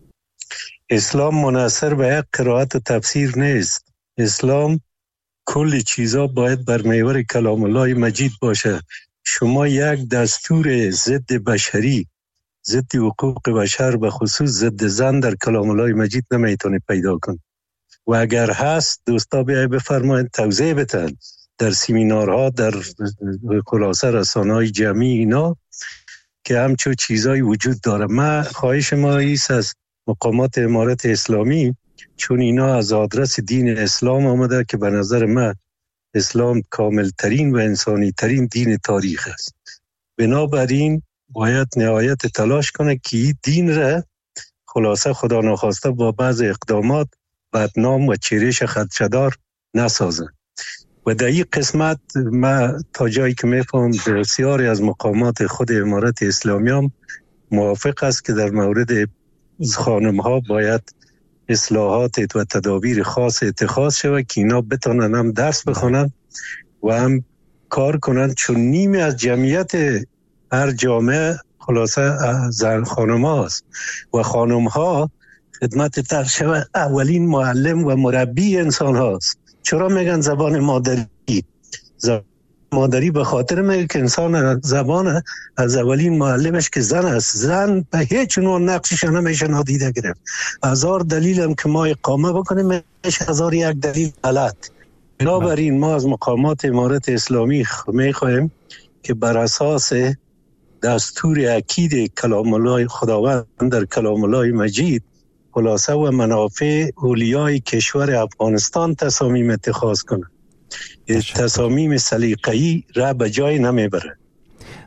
اسلام منحصر به یک قرائت و تفسیر نیست. اسلام کل چیزا باید بر محور کلام الله مجید باشه. شما یک دستور ضد بشری، ضد حقوق بشر به خصوص ضد زن در کلام الله مجید نمیتونید پیدا کن. و اگر هست دوستا بیایی بفرمایید توضیح بتن در سیمینارها، در خلاصه رسانه‌های جمعی اینا که همچون چیزایی وجود داره. من خواهش ما ایست از مقامات امارت اسلامی، چون اینا از آدرس دین اسلام آمده که به نظر من اسلام کامل ترین و انسانی ترین دین تاریخ است، بنابراین باید نهایت تلاش کنه که این دین را خلاصه خدا ناخواسته با بعض اقدامات بدنام و چیرش خدشه‌دار نسازن. و در این قسمت من تا جایی که میفهم بسیاری از مقامات خود امارت اسلامی هم موافق است که در مورد خانم ها باید اصلاحات و تدابیر خاص اتخاذ شود که اینا بتونن هم درس بخونن و هم کار کنن، چون نیمی از جمعیت هر جامعه خلاصه زن خانم هاست و خانم ها خدمت تر شود اولین معلم و مربی انسان هاست. چرا میگن زبان مادری؟ زبان مادری به خاطر میگه که انسان زبان از اولین معلمش که زن است. زن به هیچ نوع نقشش نمیشه نادیده گرفت. هزار دلیل هم که ما اقامه بکنیم میشه هزار یک دلیل غلط. بنابراین ما از مقامات امارت اسلامی میخوایم که بر اساس دستور اکید کلام الله خداوند در کلام الله مجید خلاصه و منافع اولیای کشور افغانستان تصامیم اتخاذ کنه. تصامیم سلیقه‌ای را به جای نمیبره.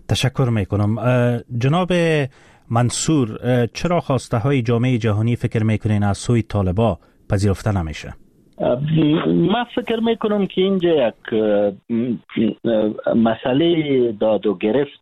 تشکر میکنم. جناب منصور، چرا خواسته های جامعه جهانی فکر میکنین از سوی طالبا پذیرفته نمیشه؟ من فکر میکنم که اینجا یک مسئله داد و گرفت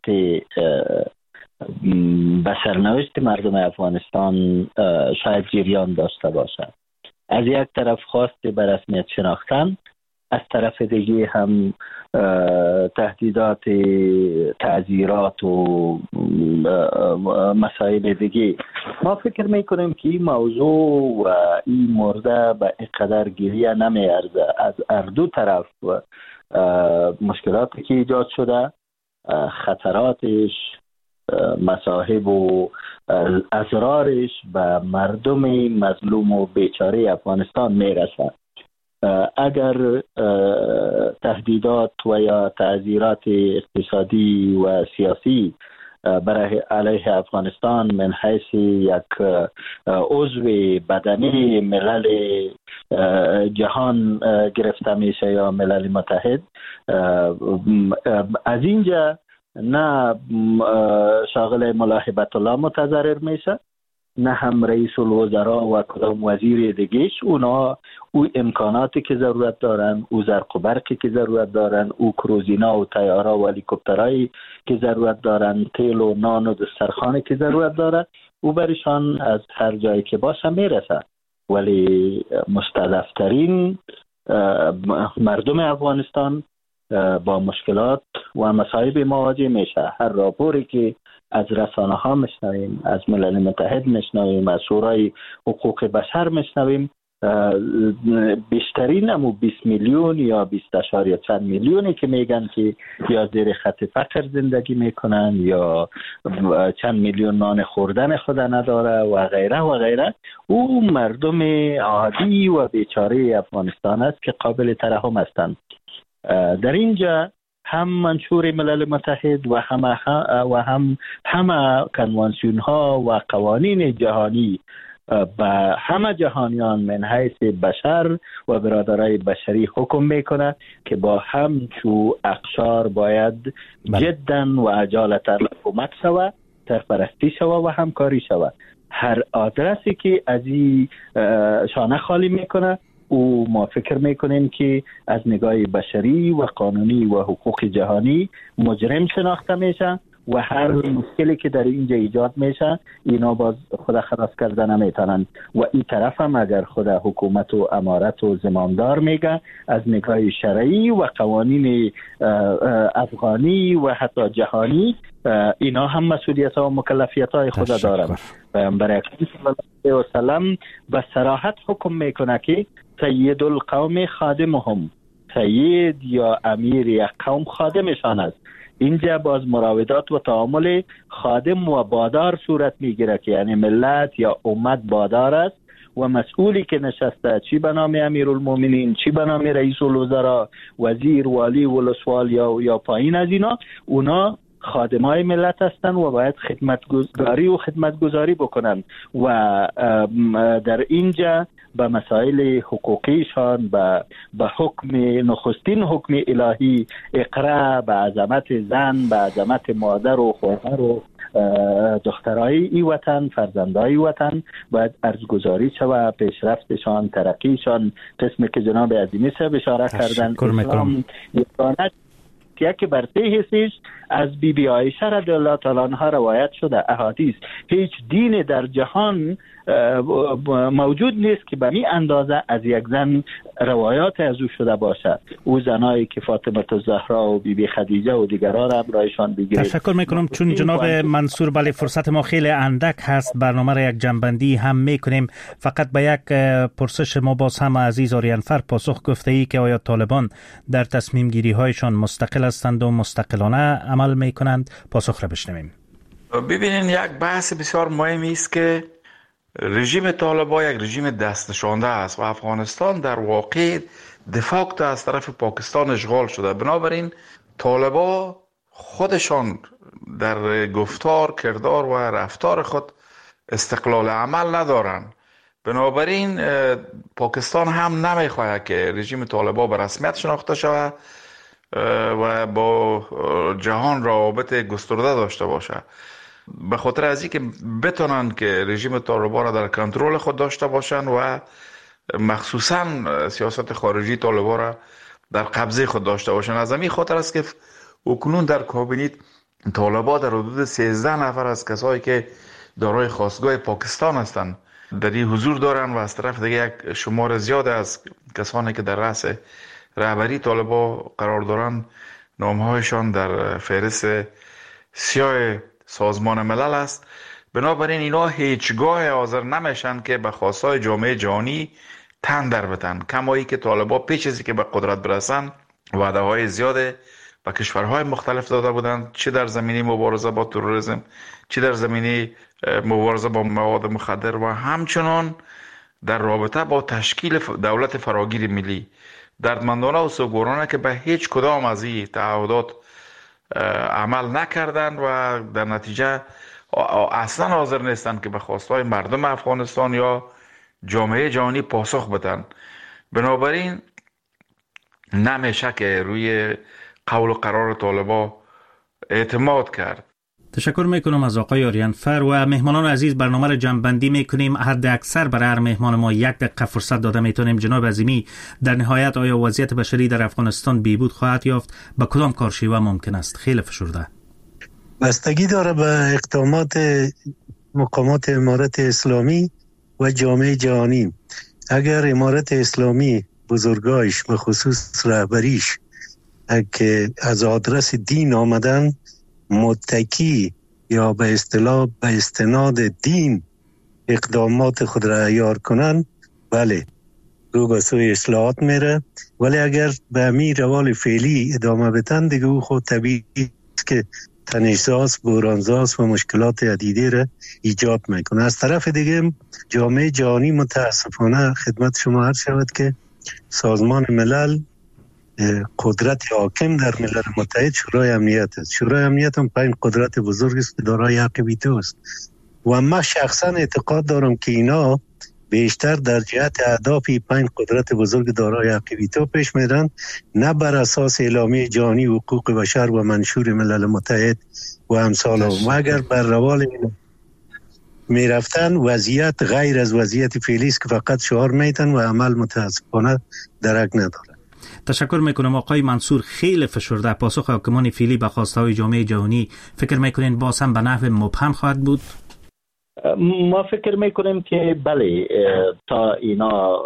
به سرنوشت مردم افغانستان شاید جریان داشته باشد. از یک طرف خواست به رسمیت شناختن، از طرف دیگه هم تهدیدات، تعزیرات و مسائل دیگه. ما فکر میکنیم که این موضوع و این مرده به اینقدر گریه نمی ارزه. از هر دو طرف مشکلاتی که ایجاد شده، خطراتش، مصاحب و اضرارش به مردم مظلوم و بیچاره افغانستان میرسه. اگر تهدیدات و یا تعزیرات اقتصادی و سیاسی برای علیه افغانستان من حیث یک عضو بدنی ملل جهان گرفته میشه یا ملل متحد، از اینجا نه شاغل ملاحبت الله متضرر میشه، نه هم رئیس الوزراء و کدام وزیر دیگهش. اونا او امکاناتی که ضرورت دارن، او زرق و برقی که ضرورت دارن، او کروزینا و طیارا و هلیکوپترایی که ضرورت دارن، تیل و نان و دسترخوانی که ضرورت دارن، او برشان از هر جایی که باشه میرسه. ولی مستضعفترین مردم افغانستان با مشکلات و مصائب مواجه میشه. هر راپوری که از رسانه ها میشنویم، از ملل متحد میشنویم، از شورای حقوق بشر میشنویم، بیشترین همو بیست میلیون یا بیست اشاریه چند میلیونی که میگن که یا زیر خط فقر زندگی میکنن یا چند میلیون نان خوردن خود نداره و غیره و غیره، او مردم عادی و بیچاره افغانستان است که قابل ترحم هستند. در اینجا هم منشور ملل متحد و هم و هم همه کنوانسیون ها و قوانین جهانی به همه جهانیان من حیث بشر و برادرای بشری حکم میکنه که با هم چو اقشار باید جدا و عجالتا حکومت شوه، سرپرستی شوه و همکاری شوه. هر آدرسی که از این شانه خالی میکنه او ما فکر میکنیم که از نگاه بشری و قانونی و حقوق جهانی مجرم شناخته میشه و هر مشکلی که در اینجا ایجاد میشه اینا باز خود خلاص کرده نمیتونن. و این طرف هم اگر خود حکومت و امارت و زمامدار میگه از نگاه شرعی و قوانین افغانی و حتی جهانی اینا هم مسئولیت و مکلفیت های خود دارن. پیامبر اکرم صلی الله علیه و سلم به صراحت حکم میکنه که سید القوم خادمهم، سید یا امیر یک قوم خادمشان است. اینجا باز مراودات و تعامل خادم و بادار صورت میگیره که یعنی ملت یا امت بادار است و مسئولی که نشسته، چی به نام امیرالمومنین، چی به نام رئیس الوزراء، وزیر، والی، ولسوال یا یا پایین از اینا، اونا خادمای ملت هستند و باید خدمتگزاری و خدمتگزاری بکنن و در اینجا به مسائل حقوقیشان به به حکم نخستین حکم الهی اقرا، به عظمت زن، به عظمت مادر و خواهر و دخترای ای وطن، فرزندای وطن باید ارزگزاری شوه. پیشرفتشان، ترقیشان، قسمی که جناب عظیمی صاحب اشاره کردن، اسلام که بر سه حسیش از بی بی عایشه رضی الله تعالی عنها روایت شده احادیث. هیچ دین در جهان موجود نیست که به این اندازه از یک زن روایات از او شده باشد. او زنایی که فاطمه الزهرا و بی بی خدیجه و دیگران را برایشان بگیرید. تشکر میکنم. چون جناب منصور بله فرصت ما خیلی اندک هست، برنامه را یک جنبندی هم میکنیم. فقط به یک پرسش ما باز هم عزیز آریانفر پاسخ گفته ای که آیا طالبان در تصمیم گیری هایشان مستقل هستند و مستقلانه عمل میکنند؟ پاسخ را بشنویم. ببینین یک بحث بسیار مهمی است که رژیم طالبان یک رژیم دست نشانده است و افغانستان در واقع دفاکت از طرف پاکستان اشغال شده. بنابراین طالبان خودشان در گفتار، کردار و رفتار خود استقلال عمل ندارند. بنابراین پاکستان هم نمیخواهد که رژیم طالبان به رسمیت شناخته شود و با جهان روابط گسترده داشته باشه، به خاطر از اینکه بتونن که رژیم طالبان را در کنترل خود داشته باشن و مخصوصا سیاست خارجی طالبان را در قبضه خود داشته باشن. از همین خاطر است که اکنون در کابینت طالبان در حدود سیزده نفر از کسایی که دارای خواستگاه پاکستان هستند در این حضور دارن و از طرف دیگه یک شمار زیاد از کسانی که در رأس رهبری طالبان قرار دارن نامهایشان در فهرست سیاه سازمان ملل است. بنابراین اینا هیچگاه حاضر نمیشن که به خواستهای جامعه جهانی تن در بتن، کمایی که طالبان پیش از که به قدرت برسن وعده های زیاده به کشورهای مختلف داده بودند، چه در زمینه مبارزه با تروریسم، چه در زمینه مبارزه با مواد مخدر و همچنان در رابطه با تشکیل دولت فراگیر ملی. دردمندانه و سوگوارانه که به هیچ کدام از این تعهدات عمل نکردند و در نتیجه اصلا حاضر نیستند که به خواستهای مردم افغانستان یا جامعه جهانی پاسخ بدن. بنابراین نمیشه که روی قول و قرار طالبان اعتماد کرد. تشکر میکنم از آقای آریانفر و مهمانان عزیز. برنامه را جمع‌بندی میکنیم. حد اکثر برای هر مهمان ما یک دقیقه فرصت داده میتونیم. جناب عظیمی، در نهایت آیا وضعیت بشری در افغانستان بهبود خواهد یافت؟ با کدام کارشیوه ممکن است؟ خیلی فشرده. بستگی داره به اقدامات مقامات امارت اسلامی و جامعه جهانی. اگر امارت اسلامی بزرگایش به خصوص رهبریش که از آدرس دین آمدن متکی یا به اصطلاح به استناد دین اقدامات خود را عیار کنن، بله رو به سوی اصلاحات میره. ولی اگر به همین روال فعلی ادامه بدن دیگه او خود طبیعی است که تنش‌زاست، بحران‌زاست و مشکلات عدیده را ایجاد میکنه. از طرف دیگه جامعه جهانی متاسفانه خدمت شما عرض شود که سازمان ملل قدرت حاکم در ملل متحد شورای امنیت است. شورای امنیت هم پنج قدرت بزرگ است که دارای حق ویتو است و من شخصا اعتقاد دارم که اینا بیشتر در جهت اهداف پنج قدرت بزرگ دارای حق ویتو پیش میرن، نه بر اساس اعلامیه جهانی حقوق بشر و منشور ملل متحد و امثال هم. اگر بر روال میرفتن وضعیت غیر از وضعیت فعلی است که فقط شعار میتن و عمل متاسفانه درک نداره. تشکر میکنم آقای منصور. خیلی فشرده پاسخ حاکمان فعلی به خواستهای جامعه جهانی فکر میکنین باز هم به نحو مبهم خواهد بود؟ ما فکر میکنیم که بله، تا اینا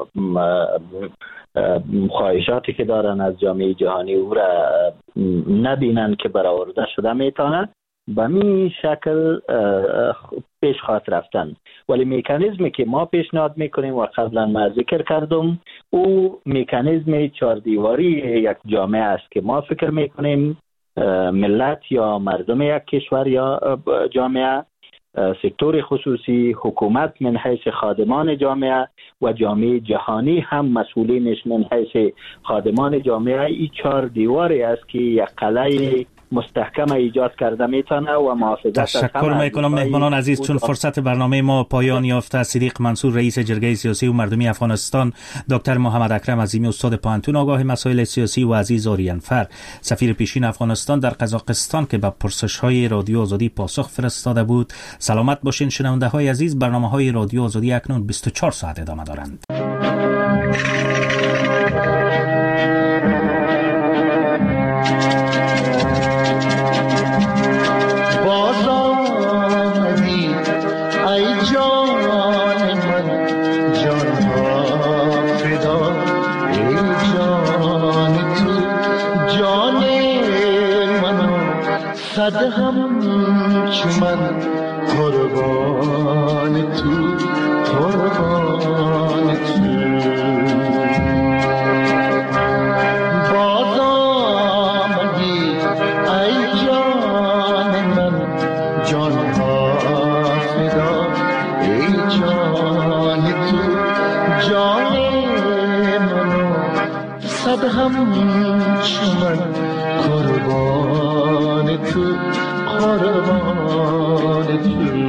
خواهشاتی که دارن از جامعه جهانی او را نبینن که برآورده شده میتونه به می شکل پیش خواهد رفتن. ولی مکانیزمی که ما پیشنهاد میکنیم و قبلا ما ذکر کردم، او مکانیزم چهار دیواری یک جامعه است که ما فکر میکنیم ملت یا مردم یک کشور یا جامعه، سکتور خصوصی، حکومت من حیث خادمان جامعه و جامعه جهانی هم مسئولینش من حیث خادمان جامعه، این چهار دیواری است که یک قلعه مستحکم ایجاد کرده میتونه و محافظت. تشکر میکنم مهمانان عزیز. چون فرصت برنامه ما پایان یافته، صدیق منصور رئیس جرگه سیاسی و مردمی افغانستان، دکتر محمد اکرم عظیمی استاد پانتون آگاه مسائل سیاسی و عزیز آریانفر سفیر پیشین افغانستان در قزاقستان که به پرسش های رادیو آزادی پاسخ فرستاده بود. سلامت باشین شنونده های عزیز. برنامه های رادیو آزادی اکنون بیست و چهار ساعت ادامه دارند. صد هم چمن قربان تو، قربان تو. باز آمدی ای جان من، جان ها فدا ای جان تو، جان منو صد هم چمن قربان تو، قربان تو.